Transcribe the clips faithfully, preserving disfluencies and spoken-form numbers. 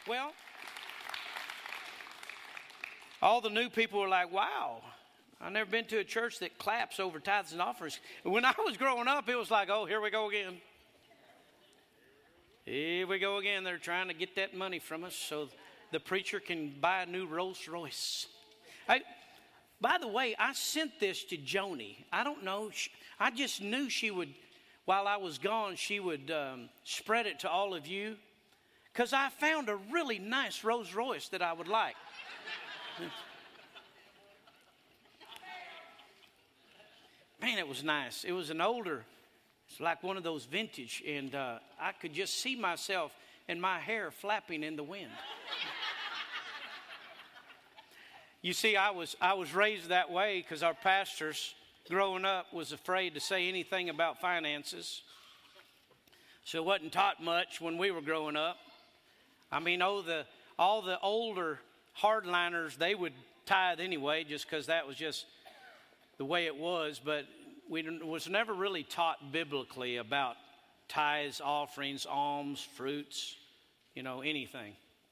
Well, all the new people were like, wow, I've never been to a church that claps over tithes and offerings. When I was growing up, it was like, oh, here we go again. Here we go again. They're trying to get that money from us so the preacher can buy a new Rolls Royce. I, by the way, I sent this to Joni. I don't know. She, I just knew she would, while I was gone, she would um, spread it to all of you. Because I found a really nice Rolls Royce that I would like. Man, it was nice. It was an older, it's like one of those vintage, and uh, I could just see myself and my hair flapping in the wind. You see, I was I was raised that way because our pastors, growing up, was afraid to say anything about finances. So it wasn't taught much when we were growing up. I mean, oh, the all the older hardliners, they would tithe anyway, just because that was just the way it was. But we was never really taught biblically about tithes, offerings, alms, fruits, you know, anything.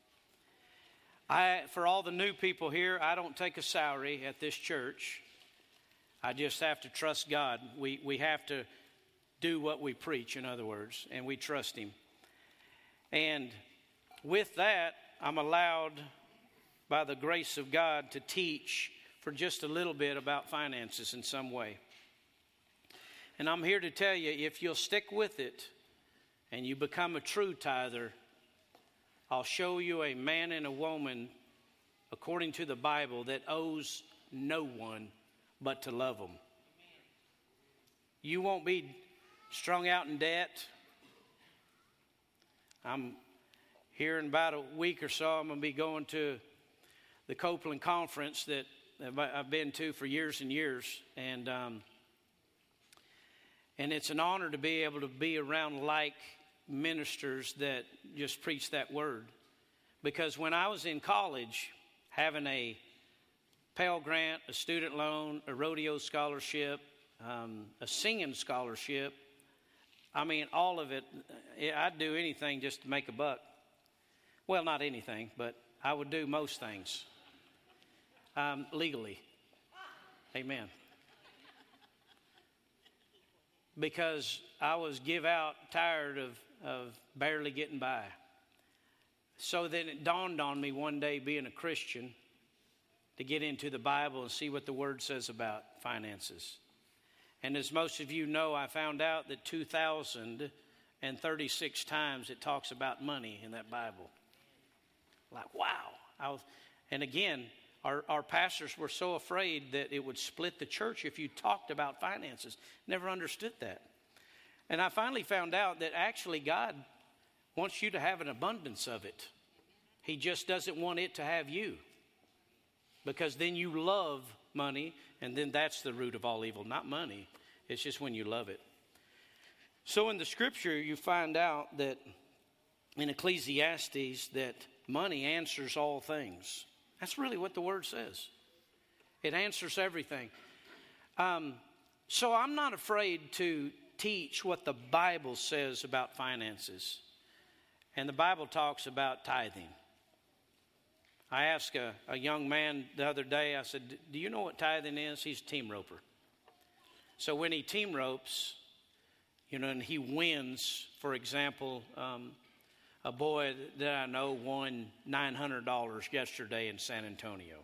I, for all the new people here, I don't take a salary at this church. I just have to trust God. We we have to do what we preach, in other words, and we trust Him. And with that, I'm allowed, by the grace of God, to teach for just a little bit about finances in some way. And I'm here to tell you, if you'll stick with it and you become a true tither, I'll show you a man and a woman, according to the Bible, that owes no one but to love them. You won't be strung out in debt. I'm here in about a week or so, I'm going to be going to the Copeland Conference that I've been to for years and years. And um, and it's an honor to be able to be around like ministers that just preach that word. Because when I was in college, having a Pell Grant, a student loan, a rodeo scholarship, um, a singing scholarship, I mean, all of it, I'd do anything just to make a buck. Well, not anything, but I would do most things um, legally. Amen. Because I was give out, tired of, of barely getting by. So then it dawned on me one day, being a Christian, to get into the Bible and see what the Word says about finances. And as most of you know, I found out that two thousand thirty-six times it talks about money in that Bible. Like, wow. I was, and again, our, our pastors were so afraid that it would split the church if you talked about finances. Never understood that. And I finally found out that actually God wants you to have an abundance of it. He just doesn't want it to have you. Because then you love money, and then that's the root of all evil. Not money. It's just when you love it. So in the scripture, you find out that in Ecclesiastes that money answers all things. That's really what the word says. It answers everything. Um, so I'm not afraid to teach what the Bible says about finances. And the Bible talks about tithing. I asked a, a young man the other day, I said, do you know what tithing is? He's a team roper. So when he team ropes, you know, and he wins, for example, um, a boy that I know won nine hundred dollars yesterday in San Antonio.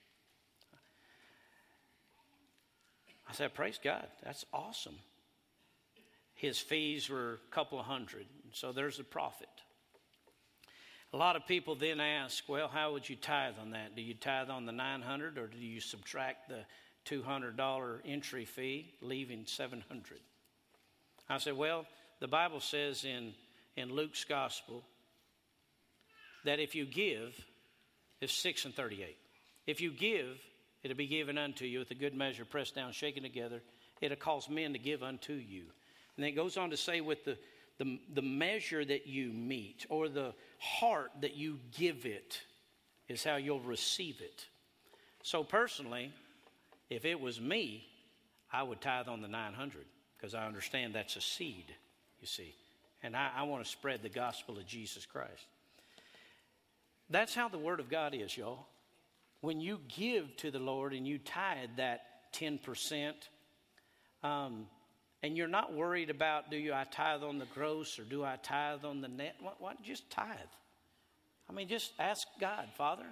I said, praise God, that's awesome. His fees were a couple of hundred, so there's a profit. A lot of people then ask, well, how would you tithe on that? Do you tithe on the nine hundred or do you subtract the two hundred dollars entry fee, leaving seven hundred dollars? I said, well, the Bible says in, in Luke's gospel that if you give, it's six and thirty-eight. If you give, it'll be given unto you with a good measure, pressed down, shaken together. It'll cause men to give unto you. And then it goes on to say with the, the, the measure that you meet or the heart that you give it is how you'll receive it. So personally, if it was me, I would tithe on the nine hundred because I understand that's a seed, you see. And I, I want to spread the gospel of Jesus Christ. That's how the Word of God is, y'all. When you give to the Lord and you tithe that ten percent, um, and you're not worried about, do you I tithe on the gross or do I tithe on the net? What, what? Just tithe. I mean, just ask God, Father,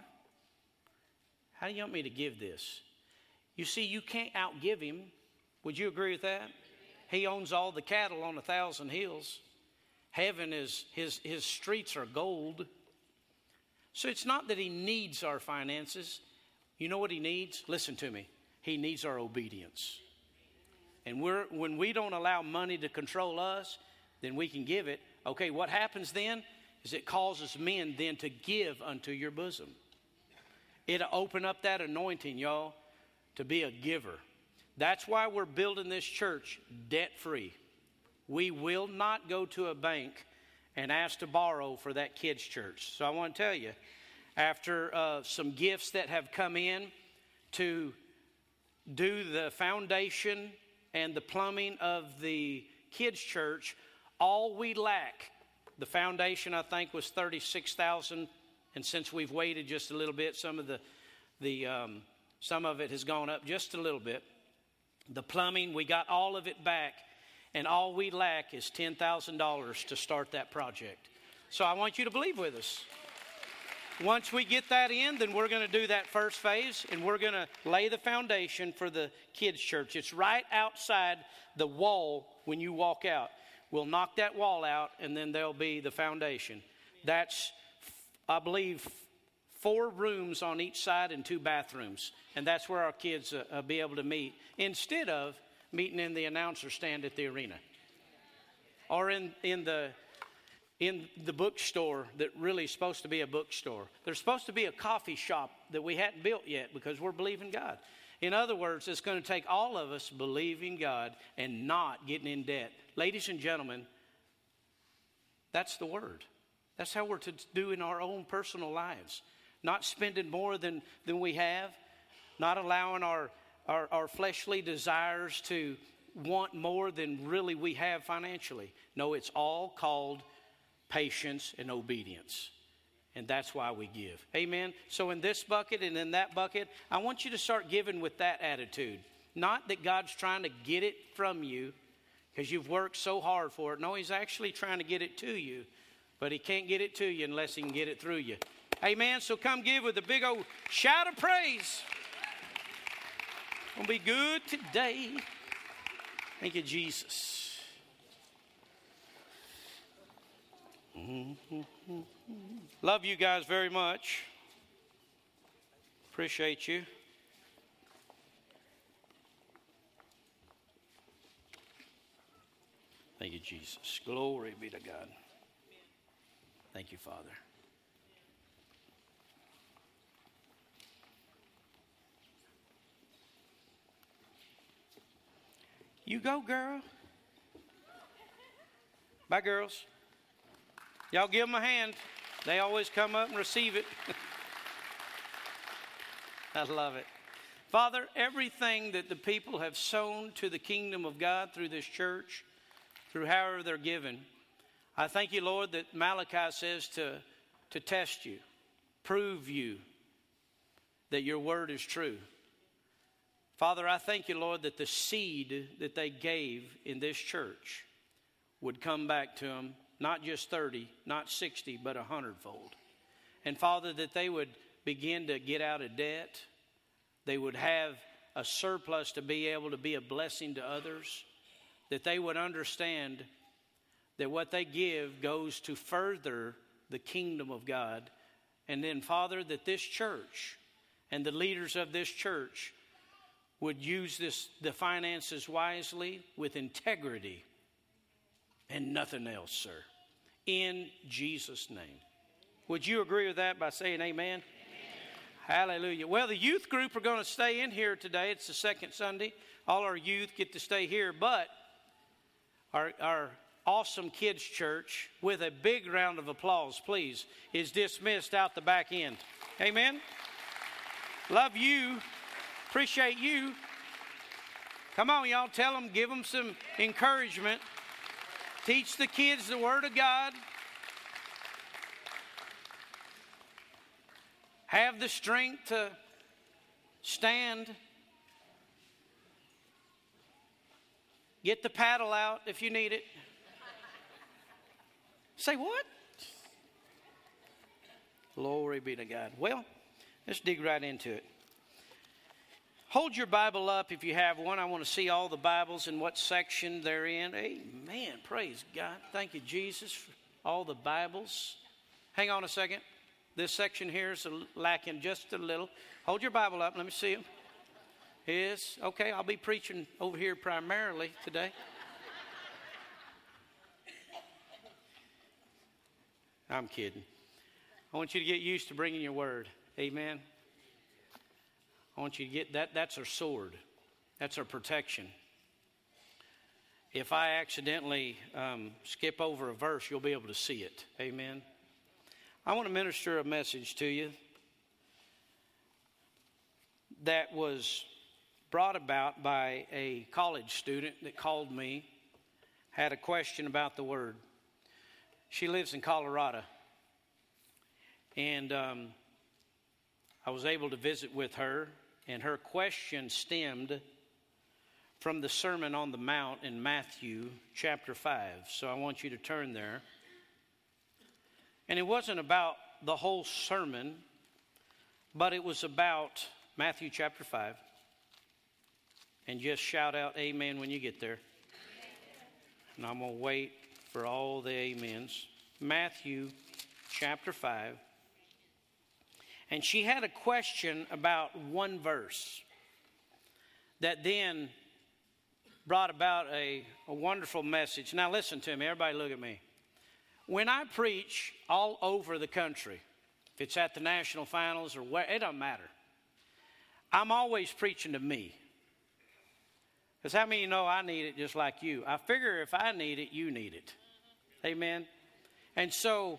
how do you want me to give this? You see, you can't outgive him. Would you agree with that? He owns all the cattle on a thousand hills. Heaven is, his, his streets are gold. So it's not that he needs our finances. You know what he needs? Listen to me. He needs our obedience. And we're, when we don't allow money to control us, then we can give it. Okay, what happens then is it causes men then to give unto your bosom. It'll open up that anointing, y'all, to be a giver. That's why we're building this church debt-free. We will not go to a bank and ask to borrow for that kids' church. So I want to tell you, after uh, some gifts that have come in to do the foundation and the plumbing of the kids' church, all we lack, the foundation I think was thirty-six thousand dollars, and since we've waited just a little bit, some of the, the um, some of it has gone up just a little bit. The plumbing, we got all of it back, and all we lack is ten thousand dollars to start that project. So I want you to believe with us. Once we get that in, then we're going to do that first phase, and we're going to lay the foundation for the kids' church. It's right outside the wall when you walk out. We'll knock that wall out, and then there'll be the foundation. That's, I believe, four rooms on each side and two bathrooms. And that's where our kids uh, uh, be able to meet, instead of meeting in the announcer stand at the arena. Or in, in the in the bookstore that really is supposed to be a bookstore. There's supposed to be a coffee shop that we hadn't built yet because we're believing God. In other words, it's going to take all of us believing God and not getting in debt. Ladies and gentlemen, that's the word. That's how we're to do in our own personal lives. Not spending more than, than we have. Not allowing our, our, our fleshly desires to want more than really we have financially. No, it's all called patience and obedience. And that's why we give. Amen. So in this bucket and in that bucket, I want you to start giving with that attitude. Not that God's trying to get it from you because you've worked so hard for it. No, he's actually trying to get it to you. But he can't get it to you unless he can get it through you. Amen. So come give with a big old shout of praise. Gonna be good today. Thank you, Jesus. Mm-hmm. Love you guys very much. Appreciate you. Thank you, Jesus. Glory be to God. Thank you, Father. You go, girl. Bye, girls. Y'all give them a hand. They always come up and receive it. I love it. Father, everything that the people have sown to the kingdom of God through this church, through however they're given, I thank you, Lord, that Malachi says to, to test you, prove you that your word is true. Father, I thank you, Lord, that the seed that they gave in this church would come back to them, not just thirty, not sixty, but a hundredfold. And Father, that they would begin to get out of debt. They would have a surplus to be able to be a blessing to others. That they would understand that what they give goes to further the kingdom of God. And then, Father, that this church and the leaders of this church would use this, the finances wisely with integrity and nothing else, sir. In Jesus' name. Would you agree with that by saying amen? Amen. Hallelujah. Well, the youth group are going to stay in here today. It's the second Sunday. All our youth get to stay here, but our, our awesome kids church, with a big round of applause, please, is dismissed out the back end. Amen. Love you. Appreciate you. Come on, y'all. Tell them, give them some encouragement. Teach the kids the Word of God. have the strength to stand. Get the paddle out if you need it. Say what? Glory be to God. Well, let's dig right into it. Hold your Bible up if you have one. I want to see all the Bibles and what section they're in. Amen. Praise God. Thank you, Jesus, for all the Bibles. Hang on a second. This section here is lacking just a little. Hold your Bible up. Let me see them. Yes. Okay, I'll be preaching over here primarily today. I'm kidding. I want you to get used to bringing your word. Amen. I want you to get that. That's our sword. That's our protection. If I accidentally um, skip over a verse, you'll be able to see it. Amen. I want to minister a message to you that was brought about by a college student that called me, had a question about the word. She lives in Colorado. And um, I was able to visit with her, and her question stemmed from the Sermon on the Mount in Matthew chapter five. So I want you to turn there. And it wasn't about the whole sermon, but it was about Matthew chapter five. And just shout out amen when you get there. And I'm going to wait for all the amens. Matthew chapter five. And she had a question about one verse that then brought about a, a wonderful message. Now listen to me. Everybody look at me. When I preach all over the country, if it's at the national finals or where, it doesn't matter. I'm always preaching to me. Because how many of you know I need it just like you? I figure if I need it, you need it. Amen. And so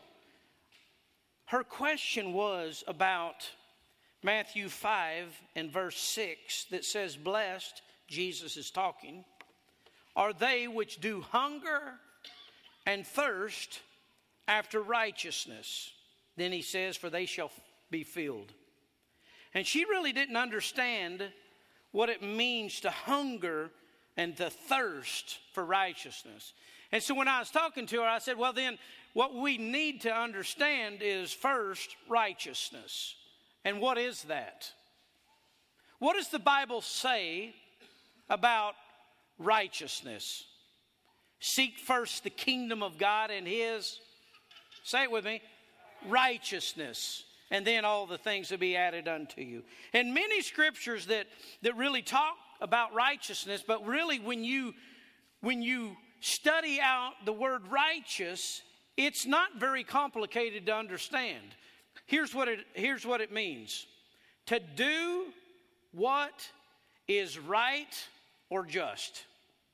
her question was about Matthew five and verse six that says, blessed, Jesus is talking, are they which do hunger and thirst after righteousness. Then he says, for they shall be filled. And she really didn't understand what it means to hunger and to thirst for righteousness. And so when I was talking to her, I said, well, then what we need to understand is first righteousness. And what is that? What does the Bible say about righteousness? Seek first the kingdom of God and his, say it with me, righteousness. And then all the things will be added unto you. And many scriptures that, that really talk about righteousness, but really when you, when you study out the word righteous, it's not very complicated to understand. Here's what it, here's what it means. To do what is right or just.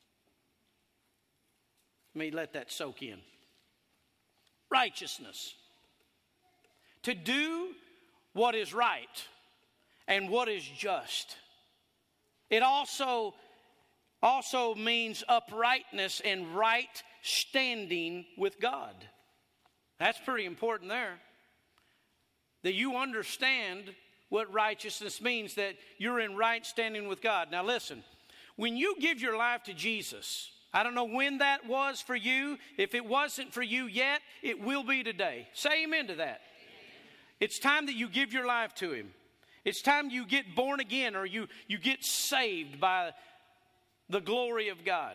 Let me let that soak in. Righteousness. To do what is right and what is just. It also, also means uprightness and right standing with God. That's pretty important there. That you understand what righteousness means, that you're in right standing with God. Now listen, when you give your life to Jesus, I don't know when that was for you. If it wasn't for you yet, it will be today. Say amen to that. Amen. It's time that you give your life to him. It's time you get born again or you, you get saved by the glory of God.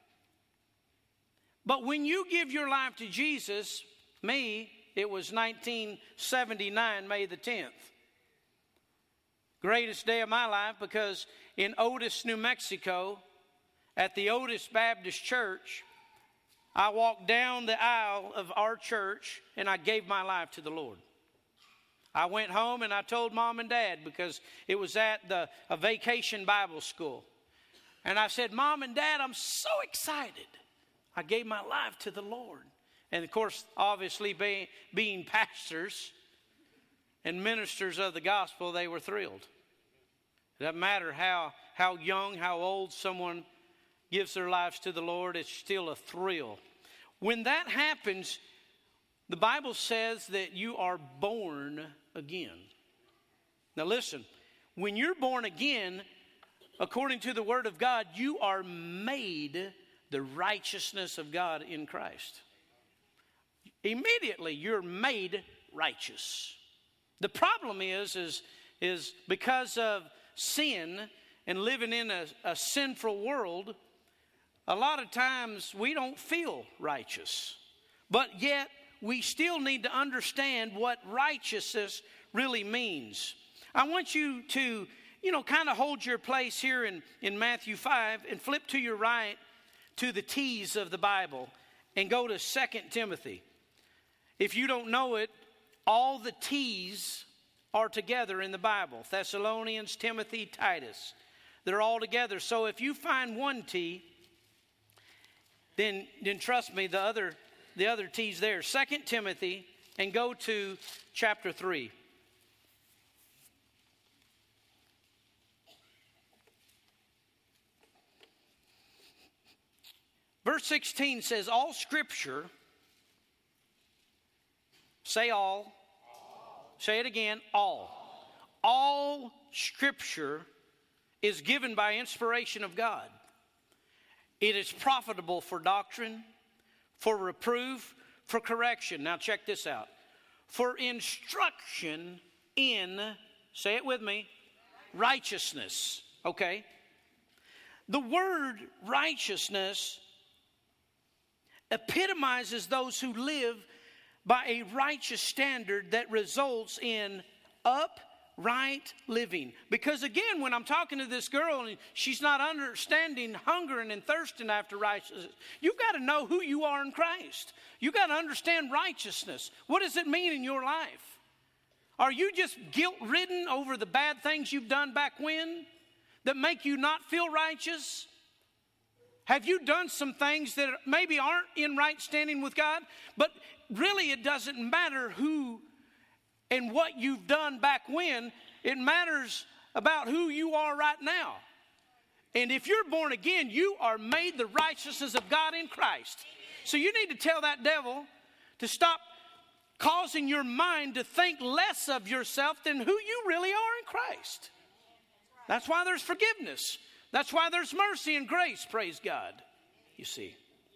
But when you give your life to Jesus, me, it was nineteen seventy-nine, May the tenth. Greatest day of my life, because in Otis, New Mexico, at the Otis Baptist Church, I walked down the aisle of our church and I gave my life to the Lord. I went home and I told Mom and Dad, because it was at the a vacation Bible school. And I said, Mom and Dad, I'm so excited. I gave my life to the Lord. And of course, obviously being, being pastors and ministers of the gospel, they were thrilled. It doesn't matter how, how young, how old someone gives their lives to the Lord, it's still a thrill. When that happens, the Bible says that you are born again. Now listen, when you're born again, according to the Word of God, you are made the righteousness of God in Christ. Immediately, you're made righteous. The problem is, is, is because of sin and living in a, a sinful world, a lot of times we don't feel righteous. But yet, we still need to understand what righteousness really means. I want you to, you know, kind of hold your place here in, in Matthew five and flip to your right to the T's of the Bible and go to Second Timothy. If you don't know it, all the T's are together in the Bible. Thessalonians, Timothy, Titus. They're all together. So if you find one T, then, then trust me, the other, the other T's there. Second Timothy, and go to chapter three. Verse sixteen says, all Scripture, say all, all. Say it again, all. All Scripture is given by inspiration of God. It is profitable for doctrine, for reproof, for correction. Now check this out. For instruction in, say it with me, righteousness. Okay? The word righteousness epitomizes those who live by a righteous standard that results in upright living. Because again, when I'm talking to this girl and she's not understanding, hungering and thirsting after righteousness, you've got to know who you are in Christ. You've got to understand righteousness. What does it mean in your life? Are you just guilt-ridden over the bad things you've done back when that make you not feel righteous? Have you done some things that maybe aren't in right standing with God? But really it doesn't matter who and what you've done back when. It matters about who you are right now. And if you're born again, you are made the righteousness of God in Christ. So you need to tell that devil to stop causing your mind to think less of yourself than who you really are in Christ. That's why there's forgiveness. That's why there's mercy and grace, praise God, you see.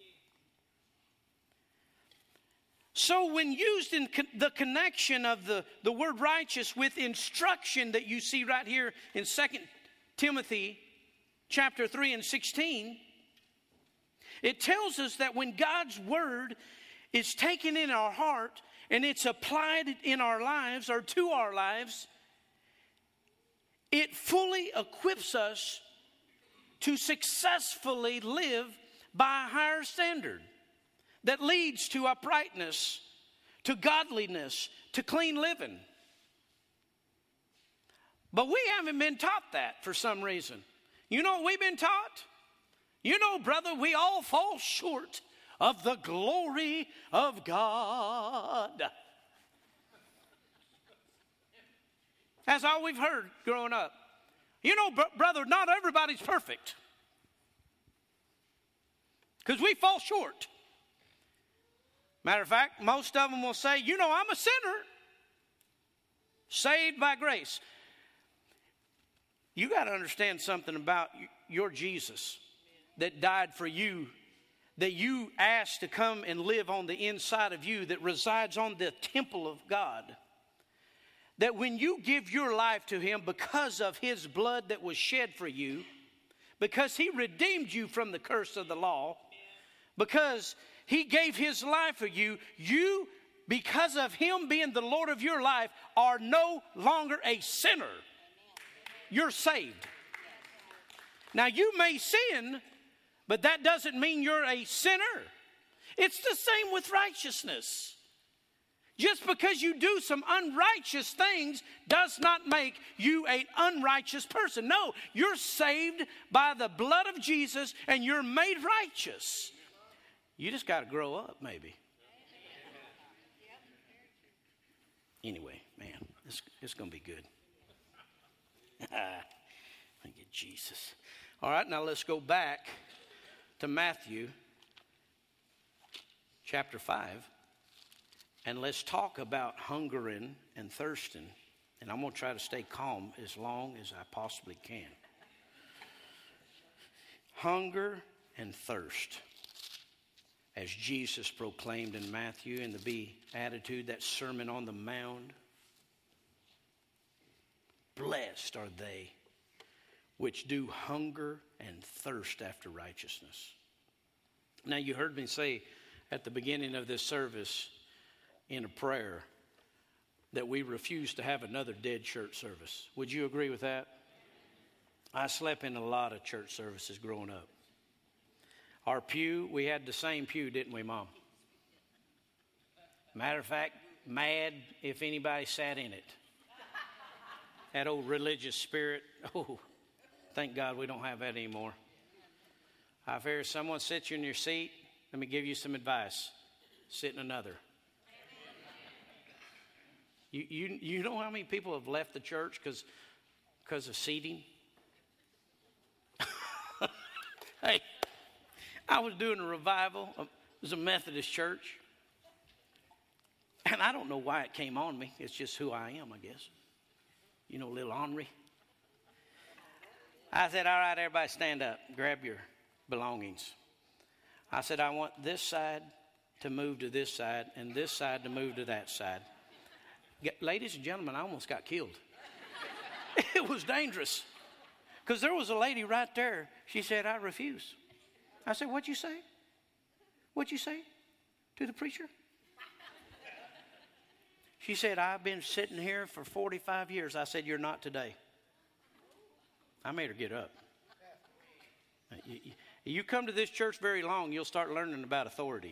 So when used in con- the connection of the, the word righteous with instruction that you see right here in Second Timothy chapter three and sixteen, it tells us that when God's word is taken in our heart and it's applied in our lives or to our lives, it fully equips us to successfully live by a higher standard that leads to uprightness, to godliness, to clean living. But we haven't been taught that for some reason. You know what we've been taught? You know, brother, we all fall short of the glory of God. That's all we've heard growing up. You know, br- brother, not everybody's perfect. Because we fall short. Matter of fact, most of them will say, you know, I'm a sinner. Saved by grace. You got to understand something about your Jesus that died for you, that you asked to come and live on the inside of you, that resides on the temple of God. That when you give your life to him because of his blood that was shed for you, because he redeemed you from the curse of the law, because he gave his life for you, you, because of him being the Lord of your life, are no longer a sinner. You're saved. Now you may sin, but that doesn't mean you're a sinner. It's the same with righteousness. Just because you do some unrighteous things does not make you an unrighteous person. No, you're saved by the blood of Jesus and you're made righteous. You just got to grow up, maybe. Anyway, man, it's, it's going to be good. Thank you, Jesus. All right, now let's go back to Matthew chapter five. And let's talk about hungering and thirsting And I'm going to try to stay calm as long as I possibly can. Hunger and thirst, as Jesus proclaimed in Matthew in the Beatitude, that Sermon on the Mount. Blessed are they which do hunger and thirst after righteousness. Now, you heard me say at the beginning of this service in a prayer that we refuse to have another dead church service. Would you agree with that? I slept in a lot of church services growing up. Our pew, we had the same pew, didn't we, Mom? Matter of fact, mad if anybody sat in it. That old religious spirit, oh, thank God we don't have that anymore. If there's someone sits you in your seat, let me give you some advice. Sit in another. You, you, you know how many people have left the church because because of seating? Hey, I was doing a revival. It was a Methodist church. And I don't know why it came on me. It's just who I am, I guess. You know, a little ornery. I said, all right, everybody stand up. Grab your belongings. I said, I want this side to move to this side and this side to move to that side. Ladies and gentlemen, I almost got killed. It was dangerous. Because there was a lady right there. She said, I refuse. I said, what'd you say? What'd you say to the preacher? She said, I've been sitting here for forty-five years. I said, you're not today. I made her get up. You, you come to this church very long, you'll start learning about authority.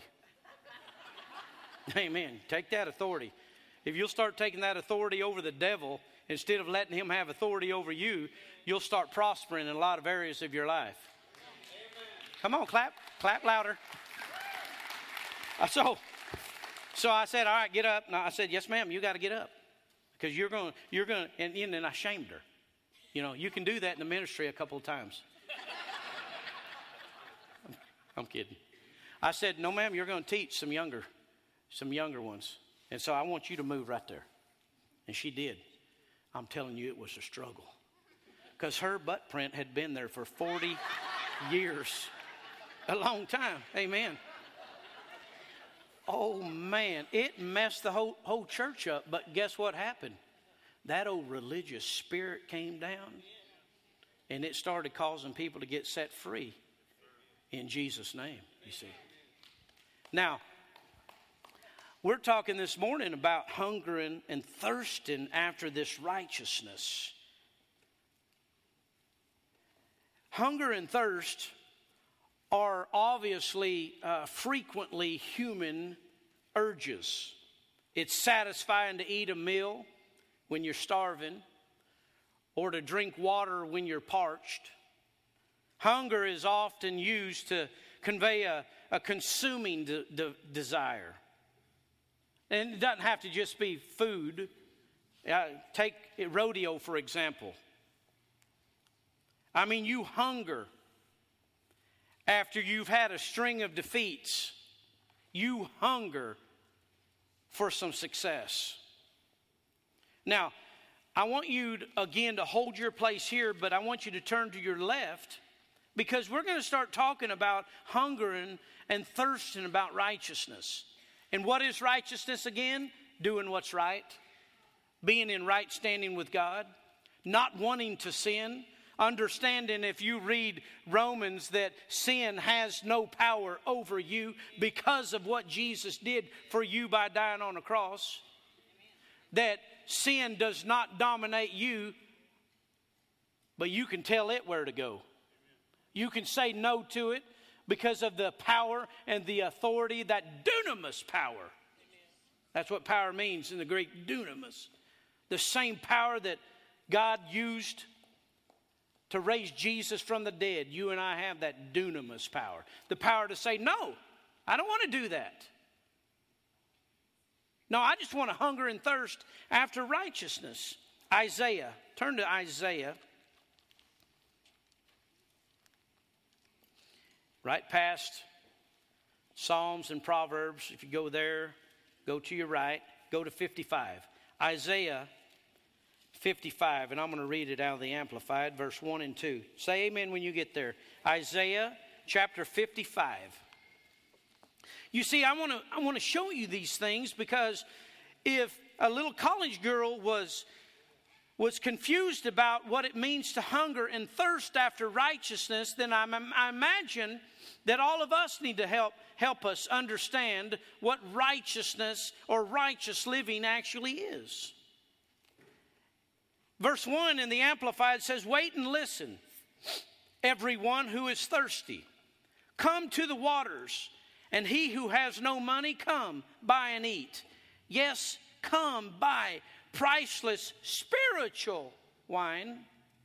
Amen. Take that authority. If you'll start taking that authority over the devil, instead of letting him have authority over you, you'll start prospering in a lot of areas of your life. Come on, clap. Clap louder. Uh, so, so I said, all right, get up. And I said, yes, ma'am, you got to get up. Because you're going, you're going, and, and then I shamed her. You know, you can do that in the ministry a couple of times. I'm, I'm kidding. I said, no, ma'am, you're going to teach some younger, some younger ones. And so I want you to move right there. And she did. I'm telling you, it was a struggle. Because her butt print had been there for forty years. A long time. Amen. Oh, man. It messed the whole, whole church up. But guess what happened? That old religious spirit came down. And it started causing people to get set free. In Jesus' name, you see. Now, we're talking this morning about hungering and thirsting after this righteousness. Hunger and thirst are obviously uh, frequently human urges. It's satisfying to eat a meal when you're starving or to drink water when you're parched. Hunger is often used to convey a, a consuming de- de- desire. And it doesn't have to just be food. Uh, take rodeo, for example. I mean, you hunger after you've had a string of defeats. You hunger for some success. Now, I want you, to, again, to hold your place here, but I want you to turn to your left because we're going to start talking about hungering and thirsting about righteousness. And what is righteousness again? Doing what's right. Being in right standing with God. Not wanting to sin. Understanding if you read Romans that sin has no power over you because of what Jesus did for you by dying on the cross. That sin does not dominate you, but you can tell it where to go. You can say no to it. Because of the power and the authority, that dunamis power. That's what power means in the Greek, dunamis. The same power that God used to raise Jesus from the dead. You and I have that dunamis power. The power to say, no, I don't want to do that. No, I just want to hunger and thirst after righteousness. Isaiah, turn to Isaiah. Right past Psalms and Proverbs. If you go there, go to your right, go to fifty-five. Isaiah fifty-five, and I'm going to read it out of the Amplified, verse one and two. Say amen when you get there. Isaiah chapter fifty-five. You see, I want to I want to show you these things because if a little college girl was was confused about what it means to hunger and thirst after righteousness, then I, I imagine that all of us need to help help us understand what righteousness or righteous living actually is. Verse one in the Amplified says, "Wait and listen, everyone who is thirsty. Come to the waters, and he who has no money, come, buy and eat. Yes, come, buy priceless spiritual wine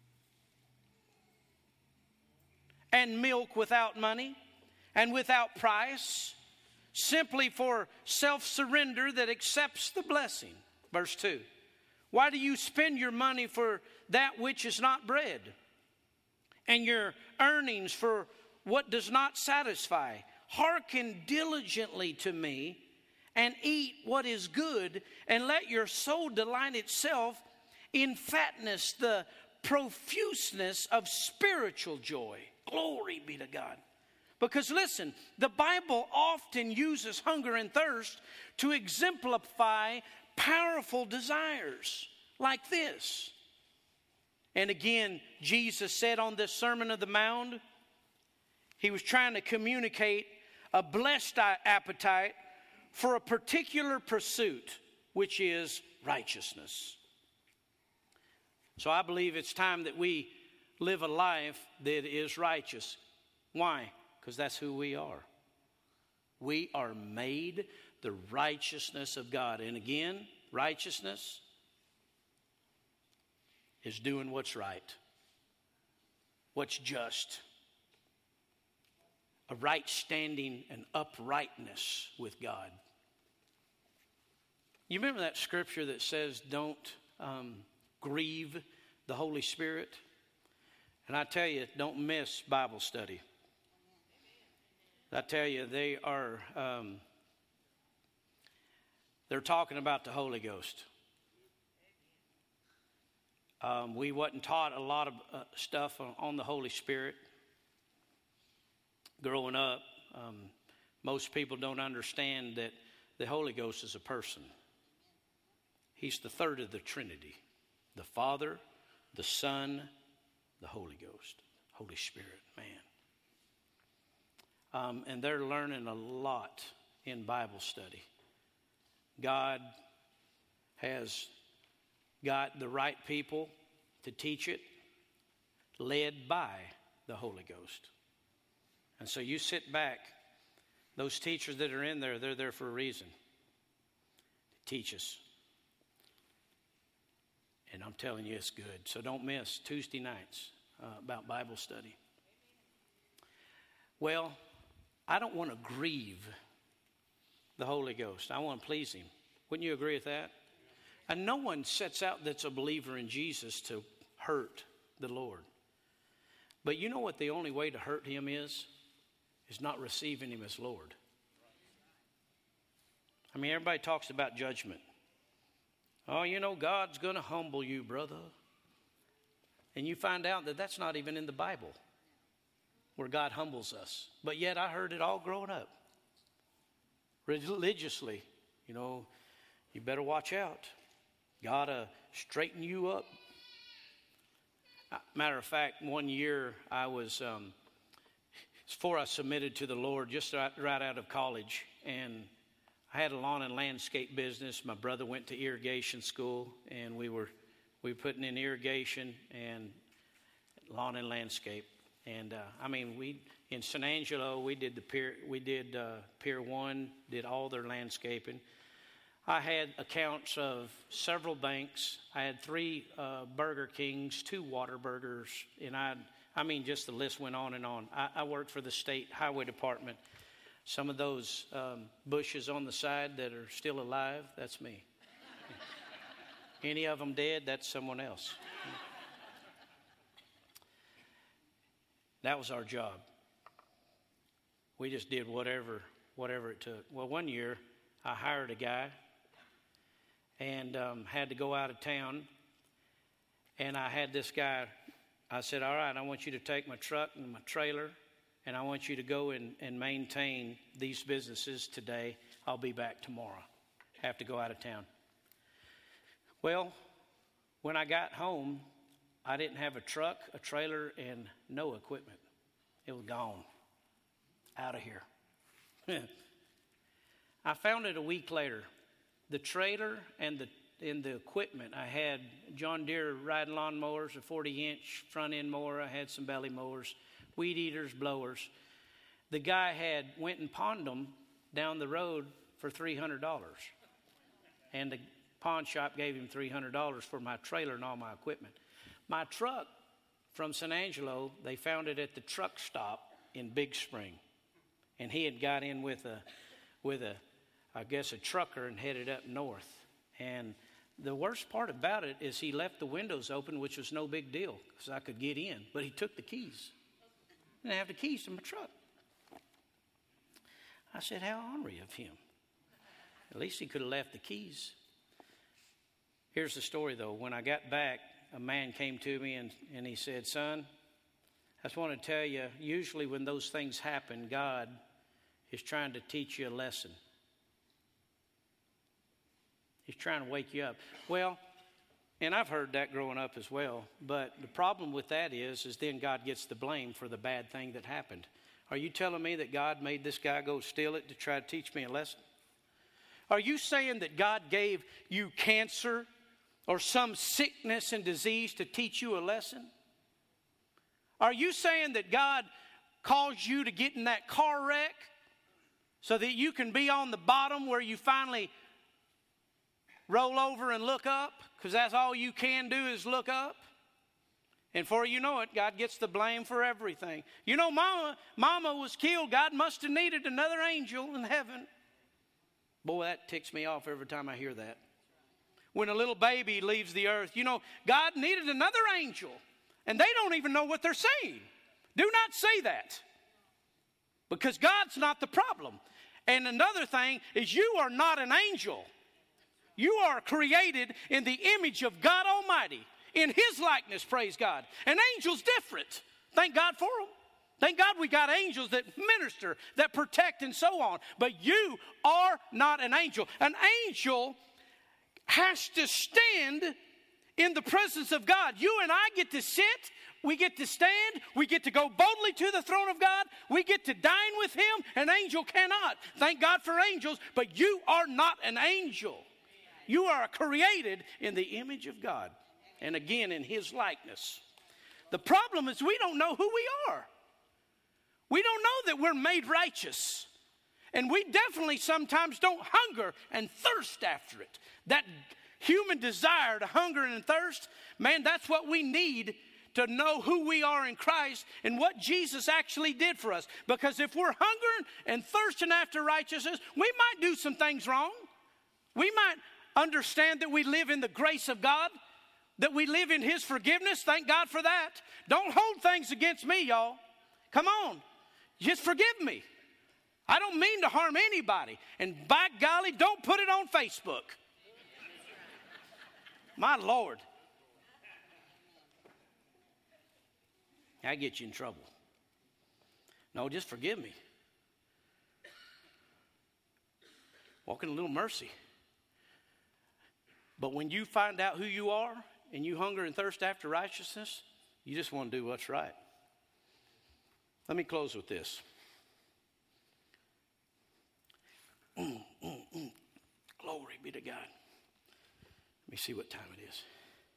and milk without money and without price, simply for self-surrender that accepts the blessing." Verse two, "Why do you spend your money for that which is not bread, and your earnings for what does not satisfy? Hearken diligently to me, and eat what is good, and let your soul delight itself in fatness, the profuseness of spiritual joy." Glory be to God. Because listen, the Bible often uses hunger and thirst to exemplify powerful desires like this. And again, Jesus said on this Sermon on the Mount, he was trying to communicate a blessed appetite for a particular pursuit, which is righteousness. So I believe it's time that we live a life that is righteous. Why? Because that's who we are. We are made the righteousness of God. And again, righteousness is doing what's right, what's just, a right standing and uprightness with God. You remember that scripture that says don't um, grieve the Holy Spirit? And I tell you, don't miss Bible study. I tell you, they are um, they're talking about the Holy Ghost. Um, we wasn't taught a lot of uh, stuff on, on the Holy Spirit. Growing up, um, most people don't understand that the Holy Ghost is a person. He's the third of the Trinity. The Father, the Son, the Holy Ghost. Holy Spirit, man. Um, and they're learning a lot in Bible study. God has got the right people to teach it, led by the Holy Ghost. And so you sit back. Those teachers that are in there, they're there for a reason. To teach us. And I'm telling you, it's good. So don't miss Tuesday nights uh, about Bible study. Well, I don't want to grieve the Holy Ghost. I want to please Him. Wouldn't you agree with that? And no one sets out that's a believer in Jesus to hurt the Lord. But you know what the only way to hurt Him is? Is not receiving Him as Lord. I mean, everybody talks about judgment. Oh, you know, God's going to humble you, brother. And you find out that that's not even in the Bible, where God humbles us. But yet I heard it all growing up. Religiously, you know, you better watch out. God will straighten you up. Matter of fact, one year I was, um, before I submitted to the Lord, just right, right out of college, and I had a lawn and landscape business. My brother went to irrigation school, and we were we were putting in irrigation and lawn and landscape. And uh, I mean, we in San Angelo, we did the pier, we did uh, Pier One, did all their landscaping. I had accounts of several banks. I had three uh, Burger Kings, two Whataburgers, and I, I mean, just the list went on and on. I, I worked for the state highway department. Some of those um, bushes on the side that are still alive, that's me. Any of them dead, that's someone else. That was our job. We just did whatever, whatever it took. Well, one year I hired a guy and um, had to go out of town. And I had this guy, I said, all right, I want you to take my truck and my trailer, and I want you to go and, and maintain these businesses today. I'll be back tomorrow. I have to go out of town. Well, when I got home, I didn't have a truck, a trailer, and no equipment. It was gone. Out of here. I found it a week later. The trailer and the and the equipment. I had John Deere riding lawn mowers, a forty inch front end mower. I had some belly mowers, weed eaters, blowers. The guy had went and pawned them down the road for three hundred dollars. And the pawn shop gave him three hundred dollars for my trailer and all my equipment. My truck from San Angelo, they found it at the truck stop in Big Spring. And he had got in with a, with a, I guess a trucker and headed up north. And the worst part about it is he left the windows open, which was no big deal because I could get in. But he took the keys. I didn't have the keys to my truck. I said, how ornery of him. At least he could have left the keys. Here's the story, though. When I got back, a man came to me and, and he said, son, I just want to tell you, usually when those things happen, God is trying to teach you a lesson. He's trying to wake you up. Well, and I've heard that growing up as well, but the problem with that is, is then God gets the blame for the bad thing that happened. Are you telling me that God made this guy go steal it to try to teach me a lesson? Are you saying that God gave you cancer or some sickness and disease to teach you a lesson? Are you saying that God caused you to get in that car wreck so that you can be on the bottom where you finally roll over and look up? Because that's all you can do is look up. And before you know it, God gets the blame for everything. You know, mama, mama was killed. God must have needed another angel in heaven. Boy, that ticks me off every time I hear that. When a little baby leaves the earth, you know, God needed another angel. And they don't even know what they're saying. Do not say that. Because God's not the problem. And another thing is you are not an angel. You are created in the image of God Almighty. In His likeness, praise God. An angel's different. Thank God for them. Thank God we got angels that minister, that protect, and so on. But you are not an angel. An angel has to stand in the presence of God. You and I get to sit, we get to stand, we get to go boldly to the throne of God, we get to dine with Him. An angel cannot. Thank God for angels, but you are not an angel. You are created in the image of God, and again in His likeness. The problem is we don't know who we are. We don't know that we're made righteous. And we definitely sometimes don't hunger and thirst after it. That human desire to hunger and thirst, man, that's what we need to know who we are in Christ and what Jesus actually did for us. Because if we're hungering and thirsting after righteousness, we might do some things wrong. We might understand that we live in the grace of God, that we live in His forgiveness. Thank God for that. Don't hold things against me, y'all. Come on. Just forgive me. I don't mean to harm anybody. And by golly, don't put it on Facebook. My Lord. I get you in trouble. No, just forgive me. Walk in a little mercy. But when you find out who you are and you hunger and thirst after righteousness, you just want to do what's right. Let me close with this. Mm, mm, mm. Glory be to God. Let me see what time it is.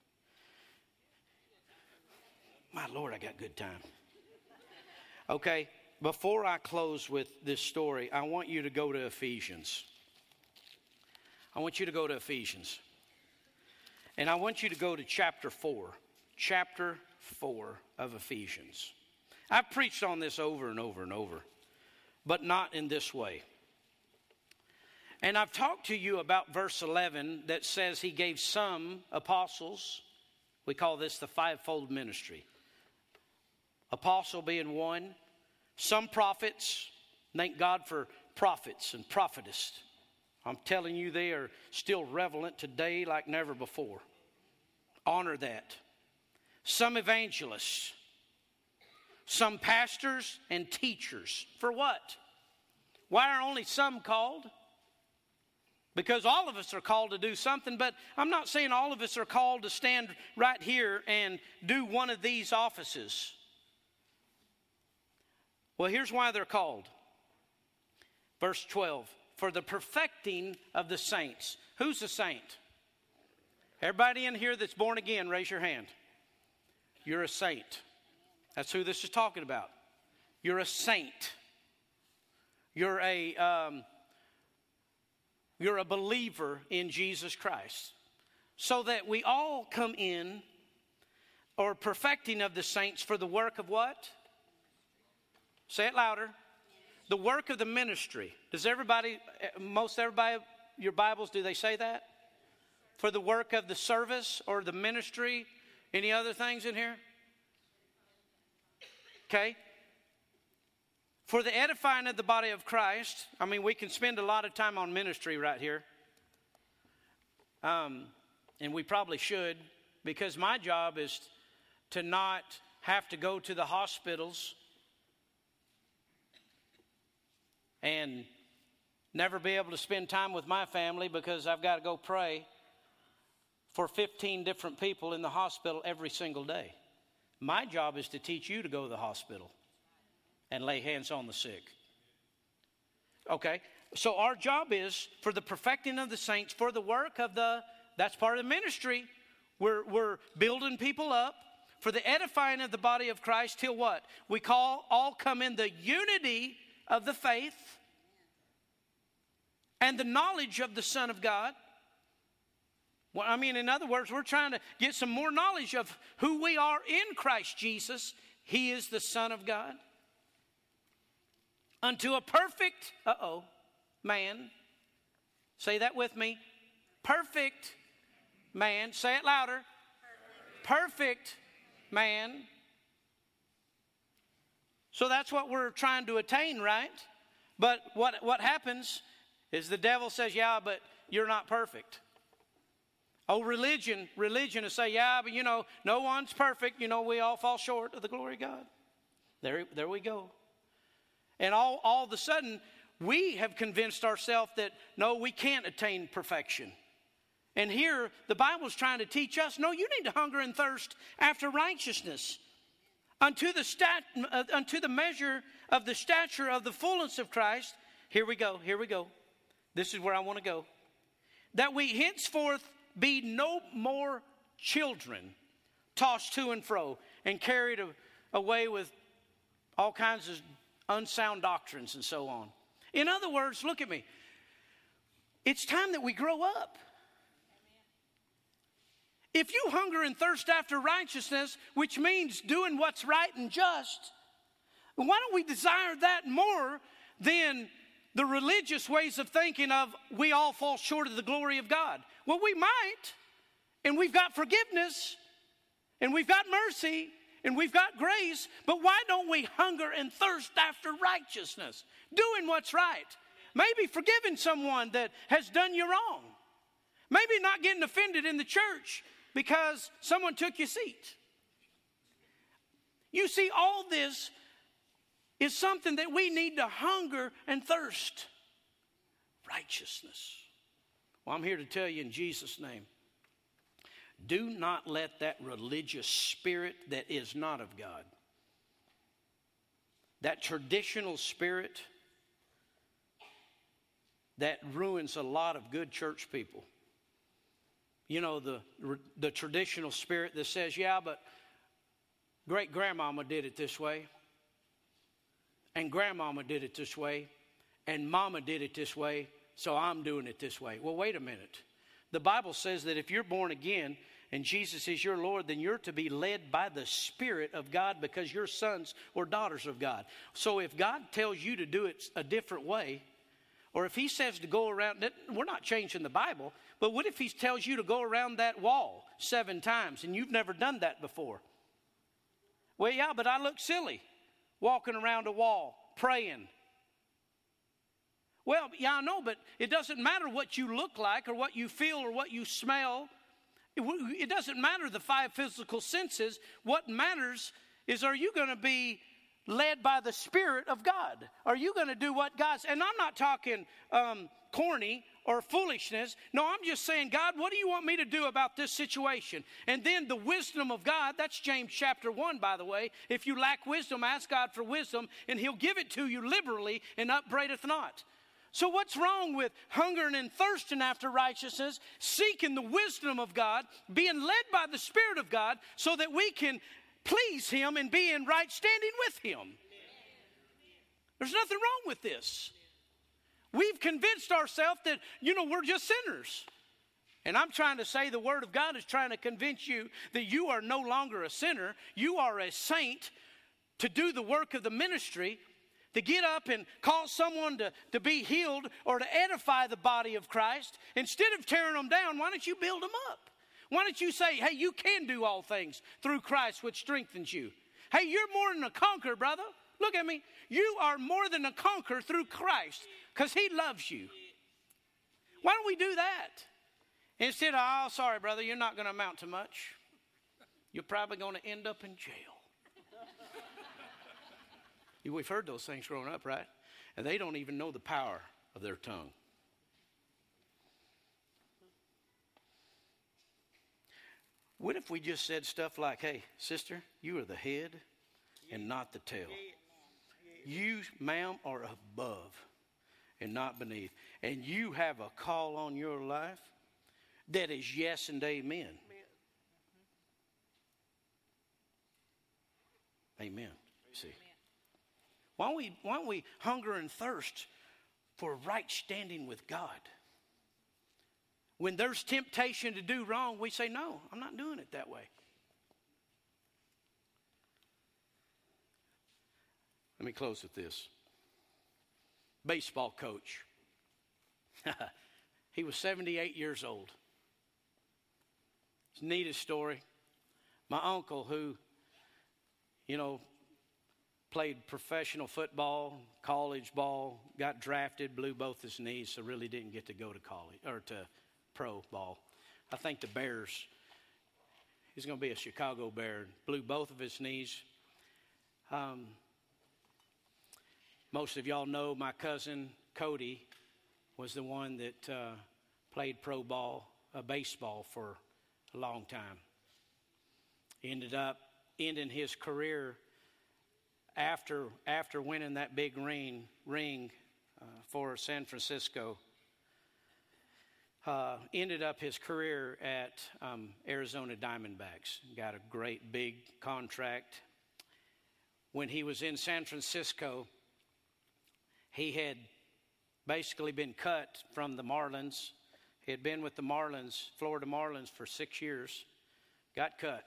My Lord, I got good time. Okay, before I close with this story, I want you to go to Ephesians. I want you to go to Ephesians. And I want you to go to chapter four. Chapter four of Ephesians. I've preached on this over and over and over, but not in this way. And I've talked to you about verse eleven that says He gave some apostles. We call this the fivefold ministry. Apostle being one. Some prophets. Thank God for prophets and prophetess. I'm telling you, they are still relevant today like never before. Honor that. some evangelists, some pastors and teachers. For what? Why are only some called? Because all of us are called to do something, but I'm not saying all of us are called to stand right here and do one of these offices. Well, here's why they're called. Verse twelve, for the perfecting of the saints. Who's a saint? Everybody in here that's born again, raise your hand. You're a saint. That's who this is talking about. You're a saint. You're a um, you're a believer in Jesus Christ. So that we all come in, or perfecting of the saints for the work of what? Say it louder. The work of the ministry. Does everybody, most everybody, your Bibles, do they say that? For the work of the service or the ministry? Any other things in here? Okay. For the edifying of the body of Christ. I mean, we can spend a lot of time on ministry right here. Um, and we probably should, because my job is to not have to go to the hospitals and never be able to spend time with my family because I've got to go pray for fifteen different people in the hospital every single day. My job is to teach you to go to the hospital and lay hands on the sick. Okay, so our job is for the perfecting of the saints, for the work of the, that's part of the ministry. We're, we're building people up for the edifying of the body of Christ till what? We call all come in the unity of the faith and the knowledge of the Son of God. Well, I mean, in other words, we're trying to get some more knowledge of who we are in Christ Jesus. He is the Son of God. Unto a perfect, uh-oh, man. Say that with me. Perfect man. Say it louder. Perfect, perfect man. So that's what we're trying to attain, right? But what, what happens is the devil says, yeah, but you're not perfect. Oh, religion, religion is say, yeah, but you know, no one's perfect. You know, we all fall short of the glory of God. There, there we go. And all, all of a sudden, we have convinced ourselves that, no, we can't attain perfection. And here, the Bible's trying to teach us, no, you need to hunger and thirst after righteousness. Unto the, stat, uh, unto the measure of the stature of the fullness of Christ. Here we go, here we go. This is where I want to go. That we henceforth be no more children, tossed to and fro and carried away with all kinds of unsound doctrines and so on. In other words, look at me. It's time that we grow up. If you hunger and thirst after righteousness, which means doing what's right and just, why don't we desire that more than the religious ways of thinking of we all fall short of the glory of God? Well, we might, and we've got forgiveness, and we've got mercy, and we've got grace, but why don't we hunger and thirst after righteousness? Doing what's right. Maybe forgiving someone that has done you wrong. Maybe not getting offended in the church because someone took your seat. You see, all this is something that we need to hunger and thirst. Righteousness. Well, I'm here to tell you in Jesus' name, do not let that religious spirit that is not of God, that traditional spirit that ruins a lot of good church people. You know, the, the traditional spirit that says, yeah, but great-grandmama did it this way, and grandmama did it this way, and mama did it this way, so I'm doing it this way. Well, wait a minute. The Bible says that if you're born again and Jesus is your Lord, then you're to be led by the Spirit of God because you're sons or daughters of God. So if God tells you to do it a different way, or if he says to go around, we're not changing the Bible, but what if he tells you to go around that wall seven times and you've never done that before? Well, yeah, but I look silly walking around a wall praying. Well, yeah, I know, but it doesn't matter what you look like or what you feel or what you smell. It, it doesn't matter the five physical senses. What matters is, are you going to be led by the Spirit of God? Are you going to do what God's... And I'm not talking um, corny or foolishness. No, I'm just saying, God, what do you want me to do about this situation? And then the wisdom of God, that's James chapter one, by the way. If you lack wisdom, ask God for wisdom, and he'll give it to you liberally and upbraideth not. So what's wrong with hungering and thirsting after righteousness, seeking the wisdom of God, being led by the Spirit of God so that we can please him and be in right standing with him? There's nothing wrong with this. We've convinced ourselves that, you know, we're just sinners. And I'm trying to say the Word of God is trying to convince you that you are no longer a sinner. You are a saint to do the work of the ministry, to get up and call someone to, to be healed or to edify the body of Christ. Instead of tearing them down, why don't you build them up? Why don't you say, hey, you can do all things through Christ which strengthens you. Hey, you're more than a conqueror, brother. Look at me. You are more than a conqueror through Christ because he loves you. Why don't we do that? Instead of, oh, sorry, brother, you're not going to amount to much. You're probably going to end up in jail. We've heard those things growing up, right? And they don't even know the power of their tongue. What if we just said stuff like, hey, sister, you are the head and not the tail. You, ma'am, are above and not beneath. And you have a call on your life that is yes and amen. Amen. See. Why don't we, why don't we hunger and thirst for right standing with God? When there's temptation to do wrong, we say, no, I'm not doing it that way. Let me close with this. Baseball coach. He was seventy-eight years old. It's the neatest story. My uncle, who, you know, played professional football, college ball, got drafted, blew both his knees, so really didn't get to go to college or to pro ball. I think the Bears, he's going to be a Chicago Bear, blew both of his knees. Um, most of y'all know my cousin Cody was the one that uh, played pro ball, uh, baseball for a long time. He ended up ending his career after after winning that big ring ring uh, for San Francisco. Uh, ended up his career at um, Arizona Diamondbacks. Got a great big contract. When he was in San Francisco, he had basically been cut from the Marlins. He had been with the Marlins, Florida Marlins, for six years. Got cut.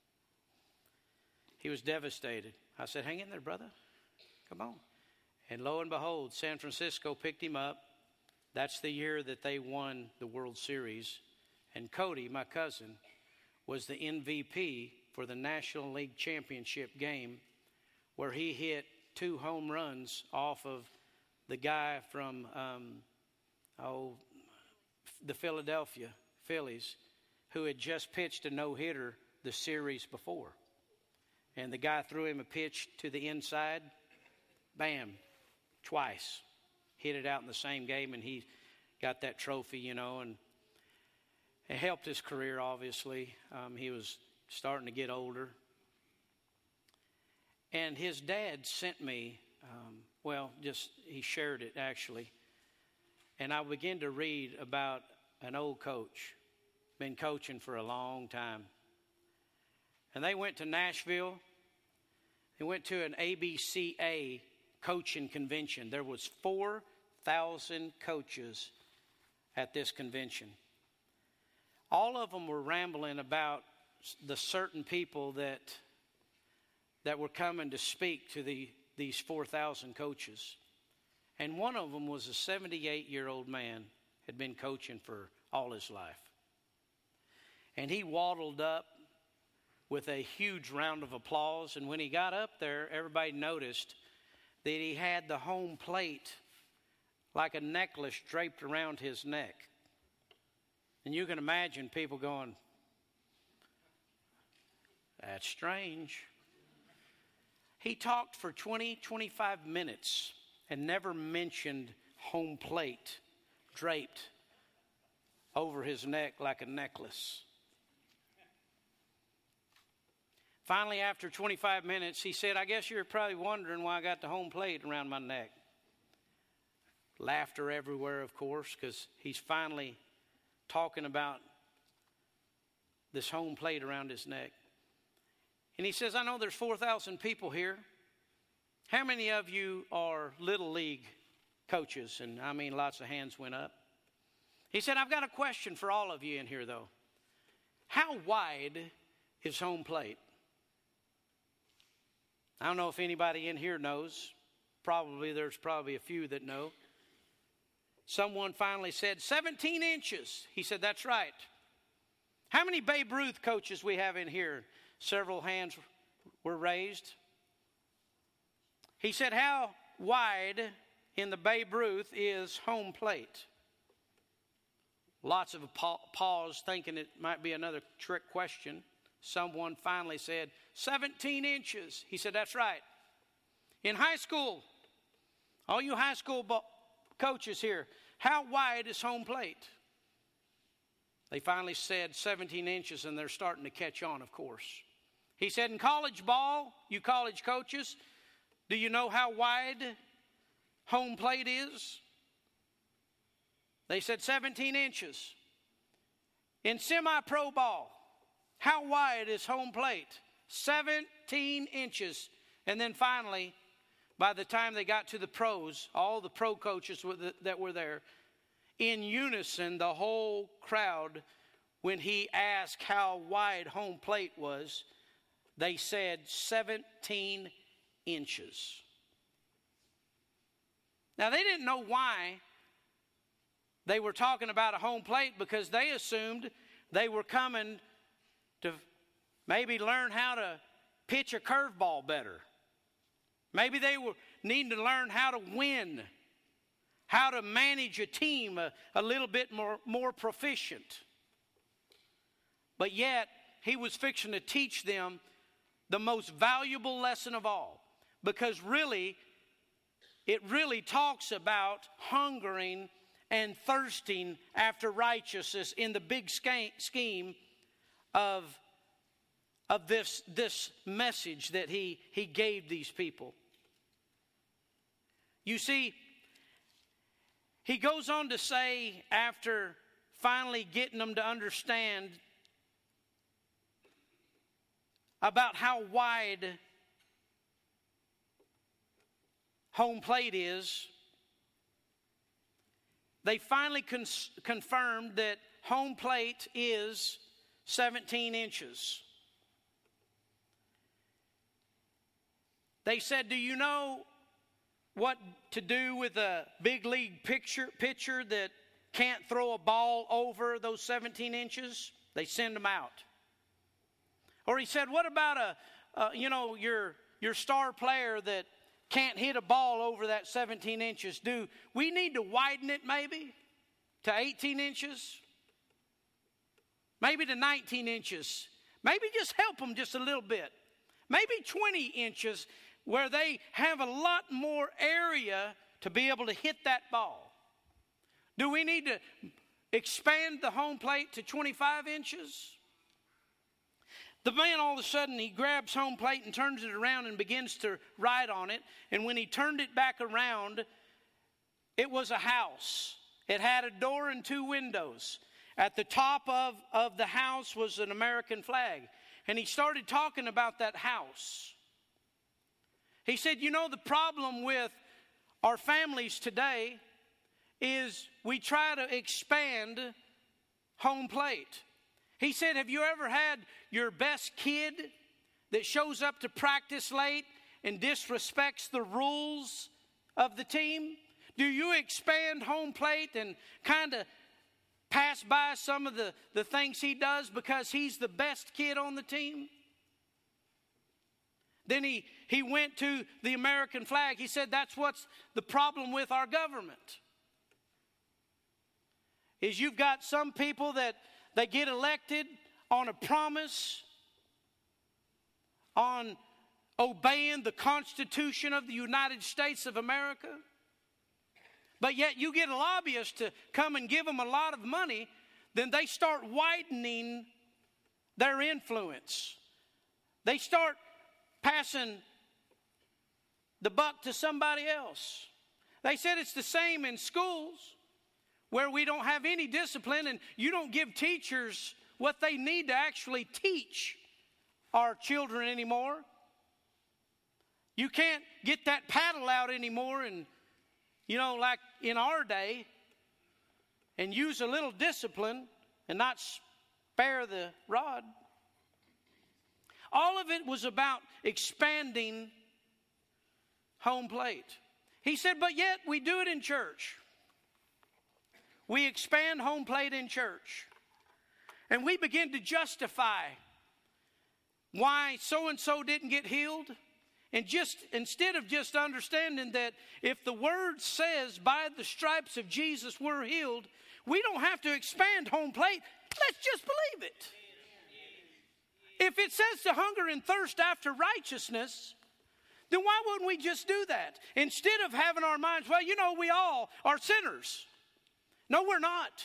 He was devastated. I said, hang in there, brother. Come on. And lo and behold, San Francisco picked him up. That's the year that they won the World Series. And Cody, my cousin, was the M V P for the National League Championship game, where he hit two home runs off of the guy from um, oh, the Philadelphia Phillies, who had just pitched a no-hitter the series before. And the guy threw him a pitch to the inside, bam, twice. Hit it out in the same game, and he got that trophy, you know, and it helped his career, obviously. Um, he was starting to get older. And his dad sent me, um, well, just he shared it, actually. And I began to read about an old coach, been coaching for a long time. And they went to Nashville. They went to an A B C A coaching convention. There was four thousand coaches at this convention. All of them were rambling about the certain people that that were coming to speak to the these four thousand coaches. And one of them was a seventy-eight-year-old man, had been coaching for all his life. And he waddled up with a huge round of applause. And when he got up there, everybody noticed that he had the home plate like a necklace draped around his neck. And you can imagine people going, That's strange. He talked for twenty, twenty-five minutes and never mentioned home plate draped over his neck like a necklace. Finally, after twenty-five minutes, he said, I guess you're probably wondering why I got the home plate around my neck. Laughter everywhere, of course, because he's finally talking about this home plate around his neck. And he says, I know there's four thousand people here. How many of you are Little League coaches? And I mean, lots of hands went up. He said, I've got a question for all of you in here, though. How wide is home plate? I don't know if anybody in here knows. Probably, there's probably a few that know. Someone finally said, seventeen inches. He said, that's right. How many Babe Ruth coaches we have in here? Several hands were raised. He said, how wide in the Babe Ruth is home plate? Lots of pause, thinking it might be another trick question. Someone finally said, seventeen inches. He said, that's right. In high school, all you high school bo- coaches here, how wide is home plate? They finally said seventeen inches, and they're starting to catch on, of course. He said, in college ball, you college coaches, do you know how wide home plate is? They said seventeen inches. In semi-pro ball, how wide is home plate? seventeen inches. And then finally, by the time they got to the pros, all the pro coaches that were there, in unison, the whole crowd, when he asked how wide home plate was, they said seventeen inches. Now, they didn't know why they were talking about a home plate, because they assumed they were coming to maybe learn how to pitch a curveball better. Maybe they were needing to learn how to win, how to manage a team a, a little bit more, more proficient. But yet, he was fixing to teach them the most valuable lesson of all. Because really, it really talks about hungering and thirsting after righteousness in the big scheme of, of this, this message that he, he gave these people. You see, he goes on to say, after finally getting them to understand about how wide home plate is, they finally con- confirmed that home plate is seventeen inches. They said, do you know what to do with a big league pitcher, pitcher that can't throw a ball over those seventeen inches? They send them out. Or he said, what about a, uh, you know, your your star player that can't hit a ball over that seventeen inches? Do we need to widen it maybe to eighteen inches? Maybe to nineteen inches? Maybe just help them just a little bit. Maybe twenty inches, where they have a lot more area to be able to hit that ball. Do we need to expand the home plate to twenty-five inches? The man, all of a sudden, he grabs home plate and turns it around and begins to write on it. And when he turned it back around, it was a house. It had a door and two windows. At the top of, of the house was an American flag. And he started talking about that house. He said, you know, the problem with our families today is we try to expand home plate. He said, have you ever had your best kid that shows up to practice late and disrespects the rules of the team? Do you expand home plate and kind of pass by some of the, the things he does because he's the best kid on the team? Then he, he went to the American flag. He said, that's what's the problem with our government. Is you've got some people that they get elected on a promise on obeying the Constitution of the United States of America. But yet you get a lobbyist to come and give them a lot of money, then they start widening their influence. They start passing the buck to somebody else. They said it's the same in schools where we don't have any discipline and you don't give teachers what they need to actually teach our children anymore. You can't get that paddle out anymore and, you know, like in our day, and use a little discipline and not spare the rod. All of it was about expanding home plate. He said, but yet we do it in church. We expand home plate in church. And we begin to justify why so-and-so didn't get healed. And just instead of just understanding that if the word says by the stripes of Jesus we're healed, we don't have to expand home plate. Let's just believe it. If it says to hunger and thirst after righteousness, then why wouldn't we just do that? Instead of having our minds, well, you know, we all are sinners. No, we're not.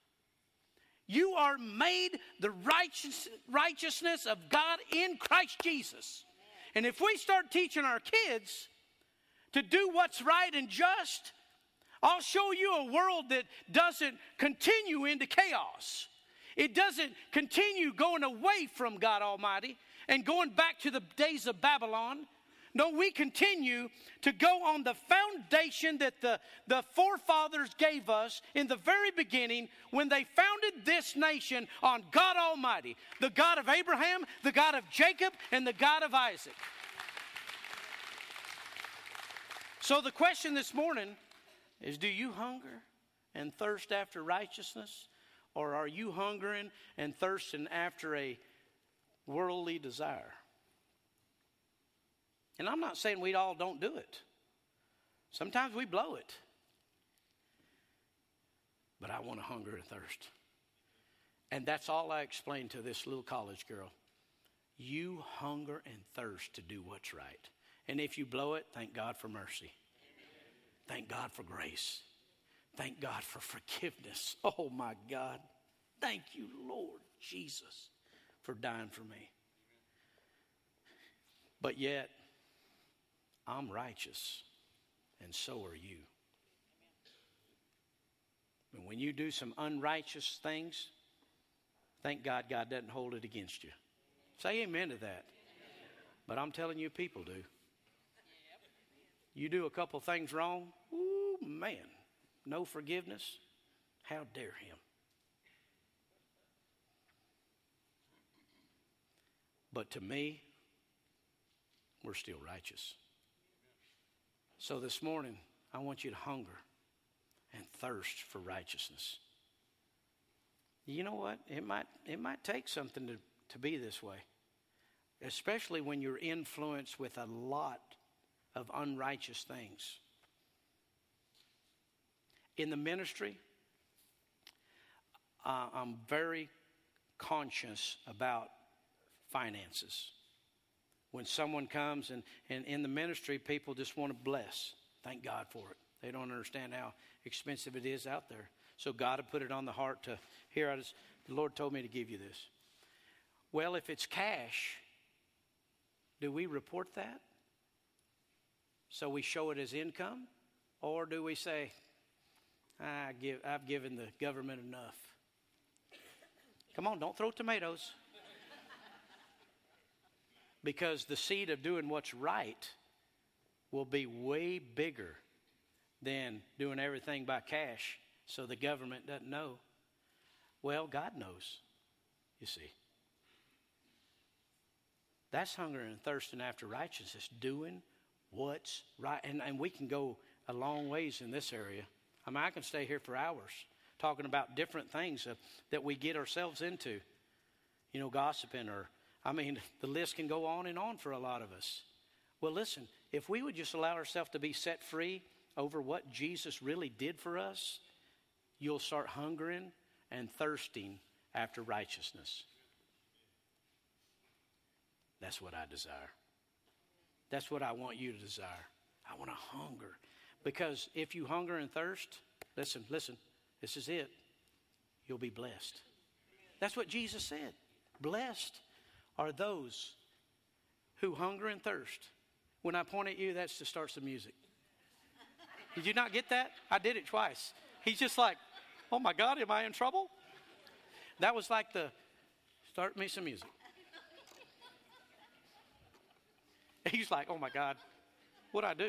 You are made the righteous, righteousness of God in Christ Jesus. And if we start teaching our kids to do what's right and just, I'll show you a world that doesn't continue into chaos. It doesn't continue going away from God Almighty and going back to the days of Babylon. No, we continue to go on the foundation that the, the forefathers gave us in the very beginning when they founded this nation on God Almighty, the God of Abraham, the God of Jacob, and the God of Isaac. So the question this morning is, do you hunger and thirst after righteousness? Or are you hungering and thirsting after a worldly desire? And I'm not saying we all don't do it. Sometimes we blow it. But I want to hunger and thirst. And that's all I explained to this little college girl. You hunger and thirst to do what's right. And if you blow it, thank God for mercy. Thank God for grace. Thank God for forgiveness. Oh my God. Thank you, Lord Jesus, for dying for me. But yet, I'm righteous, and so are you. And when you do some unrighteous things, thank God God doesn't hold it against you. Say amen to that. But I'm telling you, people do. You do a couple things wrong, ooh, man, no forgiveness. How dare him? But to me, we're still righteous. So this morning, I want you to hunger and thirst for righteousness. You know what? It might, it might take something to, to be this way, especially when you're influenced with a lot of unrighteous things. In the ministry, uh, I'm very conscious about finances. When someone comes and, and in the ministry, people just want to bless. Thank God for it. They don't understand how expensive it is out there. So God had put it on the heart to, here, I just, the Lord told me to give you this. Well, if it's cash, do we report that? So we show it as income? Or do we say, I give, I've given the government enough? Come on, don't throw tomatoes. Because the seed of doing what's right will be way bigger than doing everything by cash so the government doesn't know. Well, God knows, you see. That's hunger and thirsting after righteousness, doing what's right. And, and we can go a long ways in this area. I mean, I can stay here for hours talking about different things uh, that we get ourselves into. You know, gossiping or, I mean, the list can go on and on for a lot of us. Well, listen, if we would just allow ourselves to be set free over what Jesus really did for us, you'll start hungering and thirsting after righteousness. That's what I desire. That's what I want you to desire. I want to hunger. Because if you hunger and thirst, listen, listen, this is it. You'll be blessed. That's what Jesus said. Blessed are those who hunger and thirst. When I point at you, that's to start some music. Did you not get that? I did it twice. He's just like, oh my God, am I in trouble? That was like the, start me some music. He's like, oh my God, what'd I do?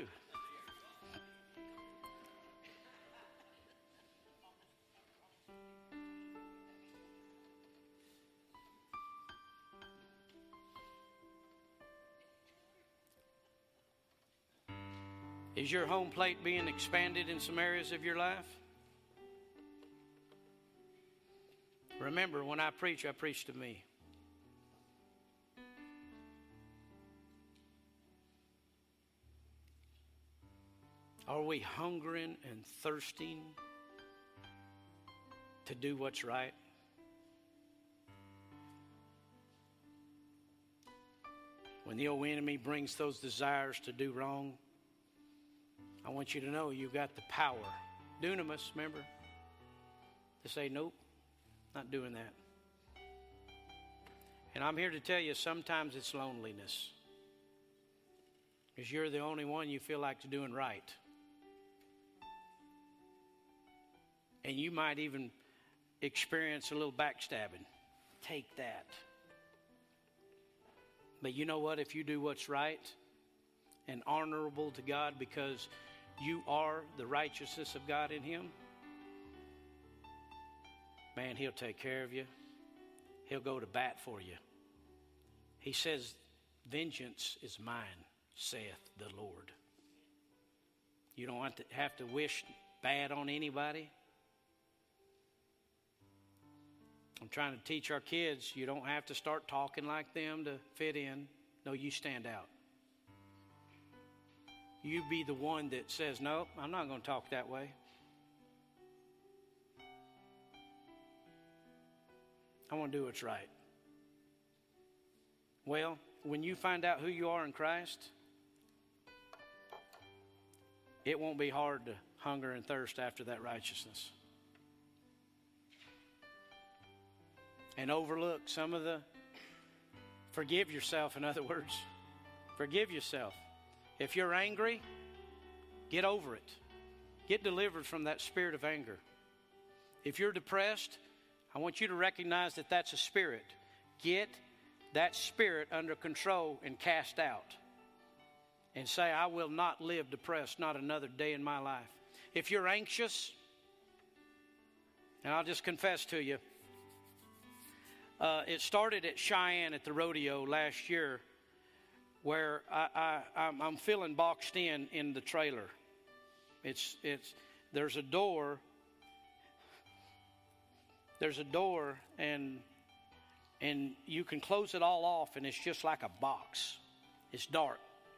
Is your home plate being expanded in some areas of your life? Remember, when I preach, I preach to me. Are we hungering and thirsting to do what's right? When the old enemy brings those desires to do wrong, I want you to know you've got the power. Dunamis, remember? To say, nope, not doing that. And I'm here to tell you, sometimes it's loneliness. Because you're the only one you feel like doing right. And you might even experience a little backstabbing. Take that. But you know what? If you do what's right and honorable to God because you are the righteousness of God in Him, man, He'll take care of you. He'll go to bat for you. He says, vengeance is mine, saith the Lord. You don't have to, have to wish bad on anybody. I'm trying to teach our kids, you don't have to start talking like them to fit in. No, you stand out. You be the one that says, no, I'm not going to talk that way. I want to do what's right. Well, when you find out who you are in Christ, it won't be hard to hunger and thirst after that righteousness. And overlook some of the, forgive yourself, in other words. Forgive yourself. If you're angry, get over it. Get delivered from that spirit of anger. If you're depressed, I want you to recognize that that's a spirit. Get that spirit under control and cast out. And say, I will not live depressed, not another day in my life. If you're anxious, and I'll just confess to you, uh, it started at Cheyenne at the rodeo last year, where I, I, I'm, I'm feeling boxed in in the trailer. It's it's there's a door. There's a door, and and you can close it all off, and it's just like a box. It's dark.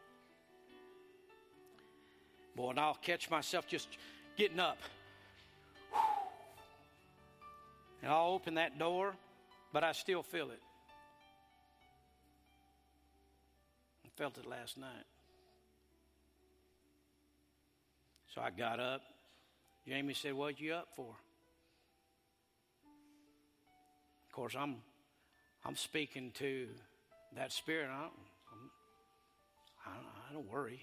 Boy, and I'll catch myself just getting up. And I'll open that door, but I still feel it. I felt it last night. So I got up. Jamie said, what you up for? Of course, I'm I'm speaking to that spirit. I don't, I'm, I don't worry.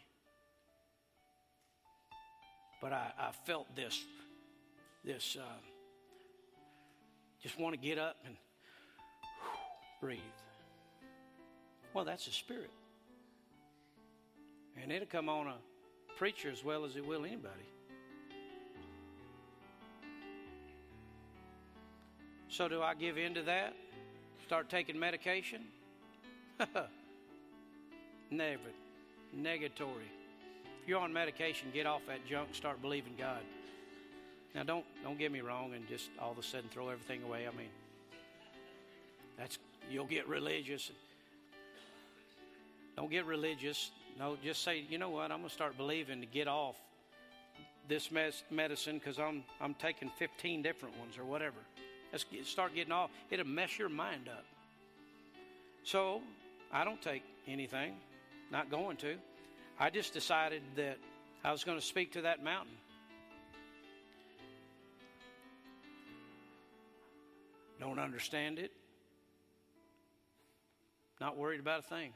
But I, I felt this, this, uh, just want to get up and breathe. Well, that's a spirit. And it'll come on a preacher as well as it will anybody. So do I give in to that? Start taking medication? Never. Negatory. If you're on medication, get off that junk and start believing God. Now, don't don't get me wrong and just all of a sudden throw everything away. I mean, that's you'll get religious. Don't get religious. No, just say, you know what? I'm going to start believing to get off this mes- medicine because I'm I'm taking fifteen different ones or whatever. Let's get, start getting off. It'll mess your mind up. So I don't take anything. Not going to. I just decided that I was going to speak to that mountain. Don't understand it. Not worried about a thing.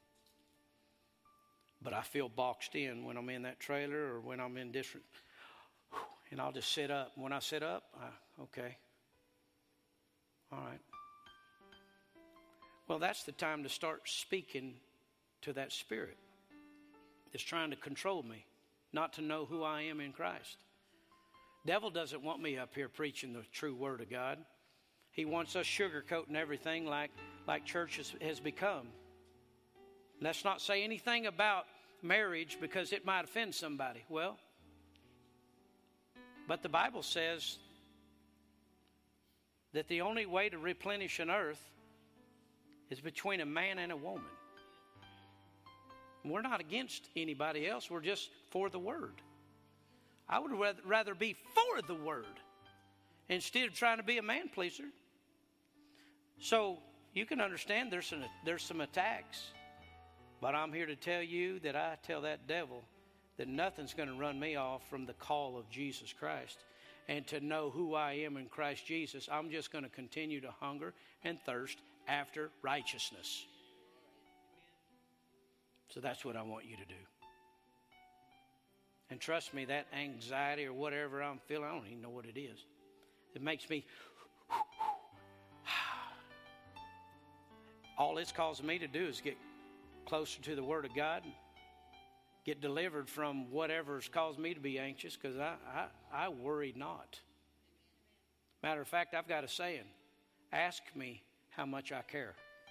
But I feel boxed in when I'm in that trailer or when I'm in different. And I'll just sit up. When I sit up, I, okay. All right. Well, that's the time to start speaking to that spirit that's trying to control me, not to know who I am in Christ. Devil doesn't want me up here preaching the true word of God. He wants us sugarcoating everything like, like church has, has become. Let's not say anything about marriage because it might offend somebody. Well, but the Bible says that the only way to replenish an earth is between a man and a woman. We're not against anybody else. We're just for the word. I would rather be for the word instead of trying to be a man pleaser. So you can understand there's some, there's some attacks. But I'm here to tell you that I tell that devil that nothing's going to run me off from the call of Jesus Christ. And to know who I am in Christ Jesus, I'm just going to continue to hunger and thirst after righteousness. So that's what I want you to do. And trust me, that anxiety or whatever I'm feeling, I don't even know what it is. It makes me, all it's causing me to do is get closer to the Word of God, and get delivered from whatever's caused me to be anxious, because I, I, I worry not. Matter of fact, I've got a saying, ask me how much I care.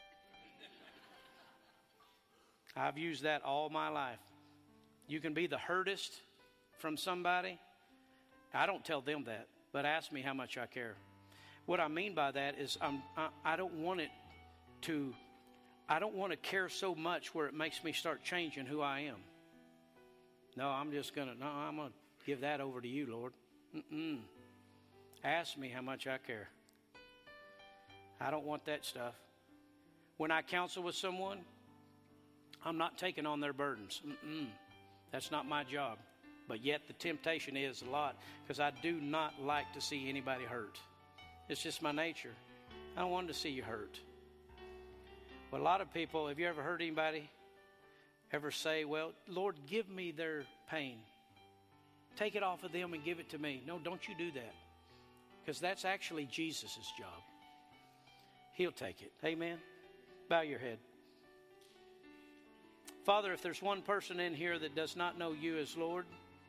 I've used that all my life. You can be the hurtest from somebody. I don't tell them that, but ask me how much I care. What I mean by that is I'm, I, I don't want it to, I don't want to care so much where it makes me start changing who I am. No, I'm just going to, no, I'm going to give that over to you, Lord. Mm-mm. Ask me how much I care. I don't want that stuff. When I counsel with someone, I'm not taking on their burdens. Mm-mm. That's not my job. But yet the temptation is a lot, because I do not like to see anybody hurt. It's just my nature. I don't want to see you hurt. But a lot of people, have you ever heard anybody ever say, well, Lord, give me their pain. Take it off of them and give it to me. No, don't you do that. Because that's actually Jesus' job. He'll take it. Amen. Bow your head. Father, if there's one person in here that does not know you as Lord,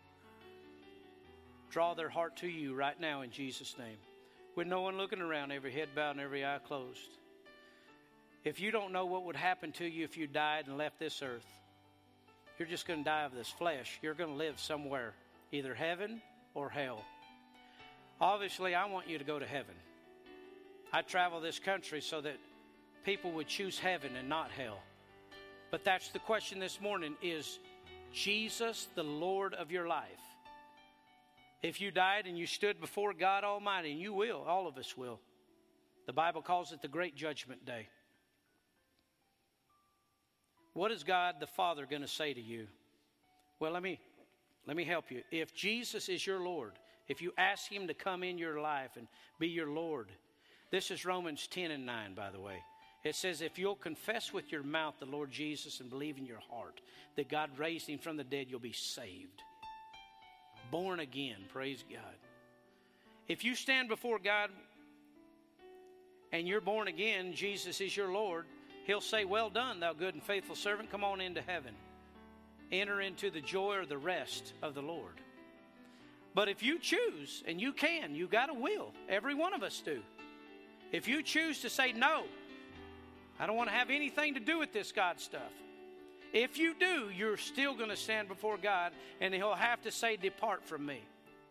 draw their heart to you right now in Jesus' name. With no one looking around, every head bowed and every eye closed. If you don't know what would happen to you if you died and left this earth, you're just going to die of this flesh. You're going to live somewhere, either heaven or hell. Obviously, I want you to go to heaven. I travel this country so that people would choose heaven and not hell. But that's the question this morning. Is Jesus the Lord of your life? If you died and you stood before God Almighty, and you will, all of us will. The Bible calls it the Great Judgment Day. What is God the Father going to say to you? Well, let me, let me help you. If Jesus is your Lord, if you ask Him to come in your life and be your Lord, this is Romans ten and nine, by the way. It says, if you'll confess with your mouth the Lord Jesus and believe in your heart that God raised Him from the dead, you'll be saved. Born again, praise God. If you stand before God and you're born again, Jesus is your Lord, He'll say, well done, thou good and faithful servant. Come on into heaven. Enter into the joy or the rest of the Lord. But if you choose, and you can, you got a will. Every one of us do. If you choose to say, no, I don't want to have anything to do with this God stuff. If you do, you're still going to stand before God, and He'll have to say, depart from me.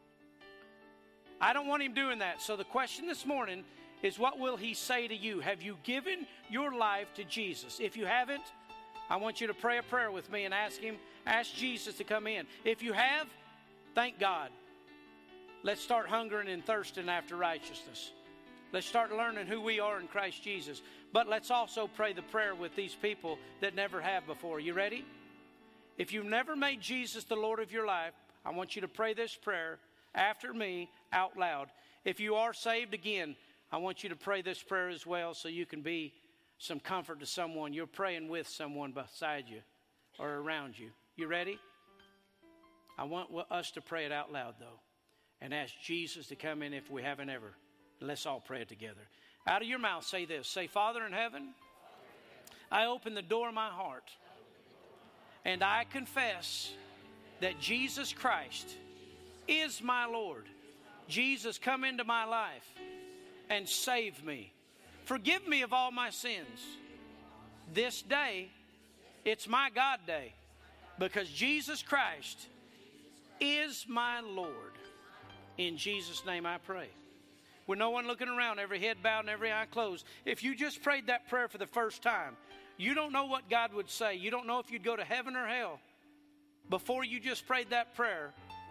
I don't want Him doing that. So the question this morning is, what will He say to you? Have you given your life to Jesus? If you haven't, I want you to pray a prayer with me and ask Him, ask Jesus to come in. If you have, thank God. Let's start hungering and thirsting after righteousness. Let's start learning who we are in Christ Jesus. But let's also pray the prayer with these people that never have before. You ready? If you've never made Jesus the Lord of your life, I want you to pray this prayer after me out loud. If you are saved, again, I want you to pray this prayer as well so you can be some comfort to someone. You're praying with someone beside you or around you. You ready? I want us to pray it out loud, though, and ask Jesus to come in if we haven't ever. Let's all pray it together. Out of your mouth, say this. Say, Father in heaven, I open the door of my heart, and I confess that Jesus Christ is my Lord. Jesus, come into my life and save me. Forgive me of all my sins. This day, it's my God day, because Jesus Christ is my Lord. In Jesus' name I pray. With no one looking around, every head bowed and every eye closed. If you just prayed that prayer for the first time, you don't know what God would say. You don't know if you'd go to heaven or hell before you just prayed that prayer.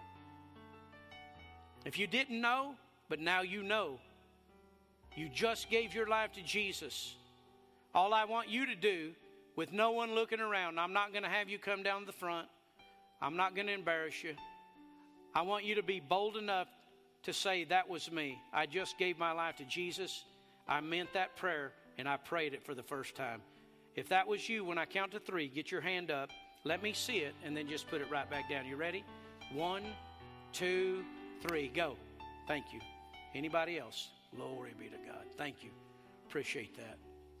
If you didn't know, but now you know, you just gave your life to Jesus. All I want you to do, with no one looking around, I'm not going to have you come down to the front. I'm not going to embarrass you. I want you to be bold enough to say, that was me. I just gave my life to Jesus. I meant that prayer, and I prayed it for the first time. If that was you, when I count to three, get your hand up. Let me see it, and then just put it right back down. You ready? One, two, three. Go. Thank you. Anybody else? Glory be to God. Thank you. Appreciate that.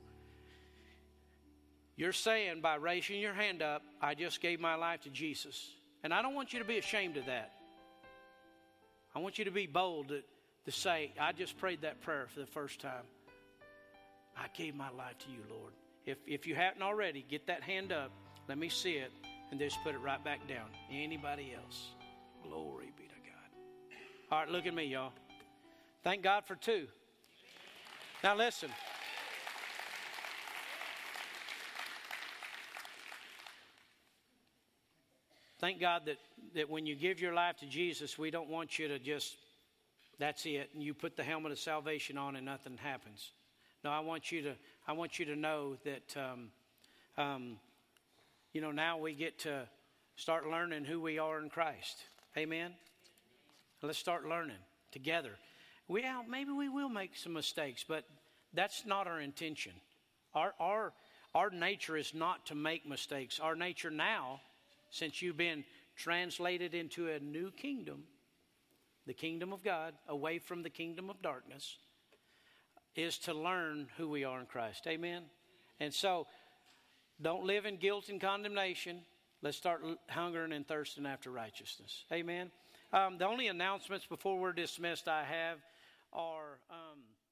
You're saying by raising your hand up, I just gave my life to Jesus. And I don't want you to be ashamed of that. I want you to be bold to, to say, I just prayed that prayer for the first time. I gave my life to you, Lord. If, if you haven't already, get that hand up. Let me see it. And just put it right back down. Anybody else? Glory be to God. All right, look at me, y'all. Thank God for two. Now listen. Thank God that, that when you give your life to Jesus, we don't want you to just, that's it, and you put the helmet of salvation on and nothing happens. No, I want you to, I want you to know that, um, um, you know, now we get to start learning who we are in Christ. Amen? Let's start learning together. We, maybe we will make some mistakes, but that's not our intention. Our, our, our nature is not to make mistakes. Our nature now, since you've been translated into a new kingdom, the kingdom of God, away from the kingdom of darkness, is to learn who we are in Christ. Amen? And so, don't live in guilt and condemnation. Let's start hungering and thirsting after righteousness. Amen? Um, the only announcements before we're dismissed I have are... Um,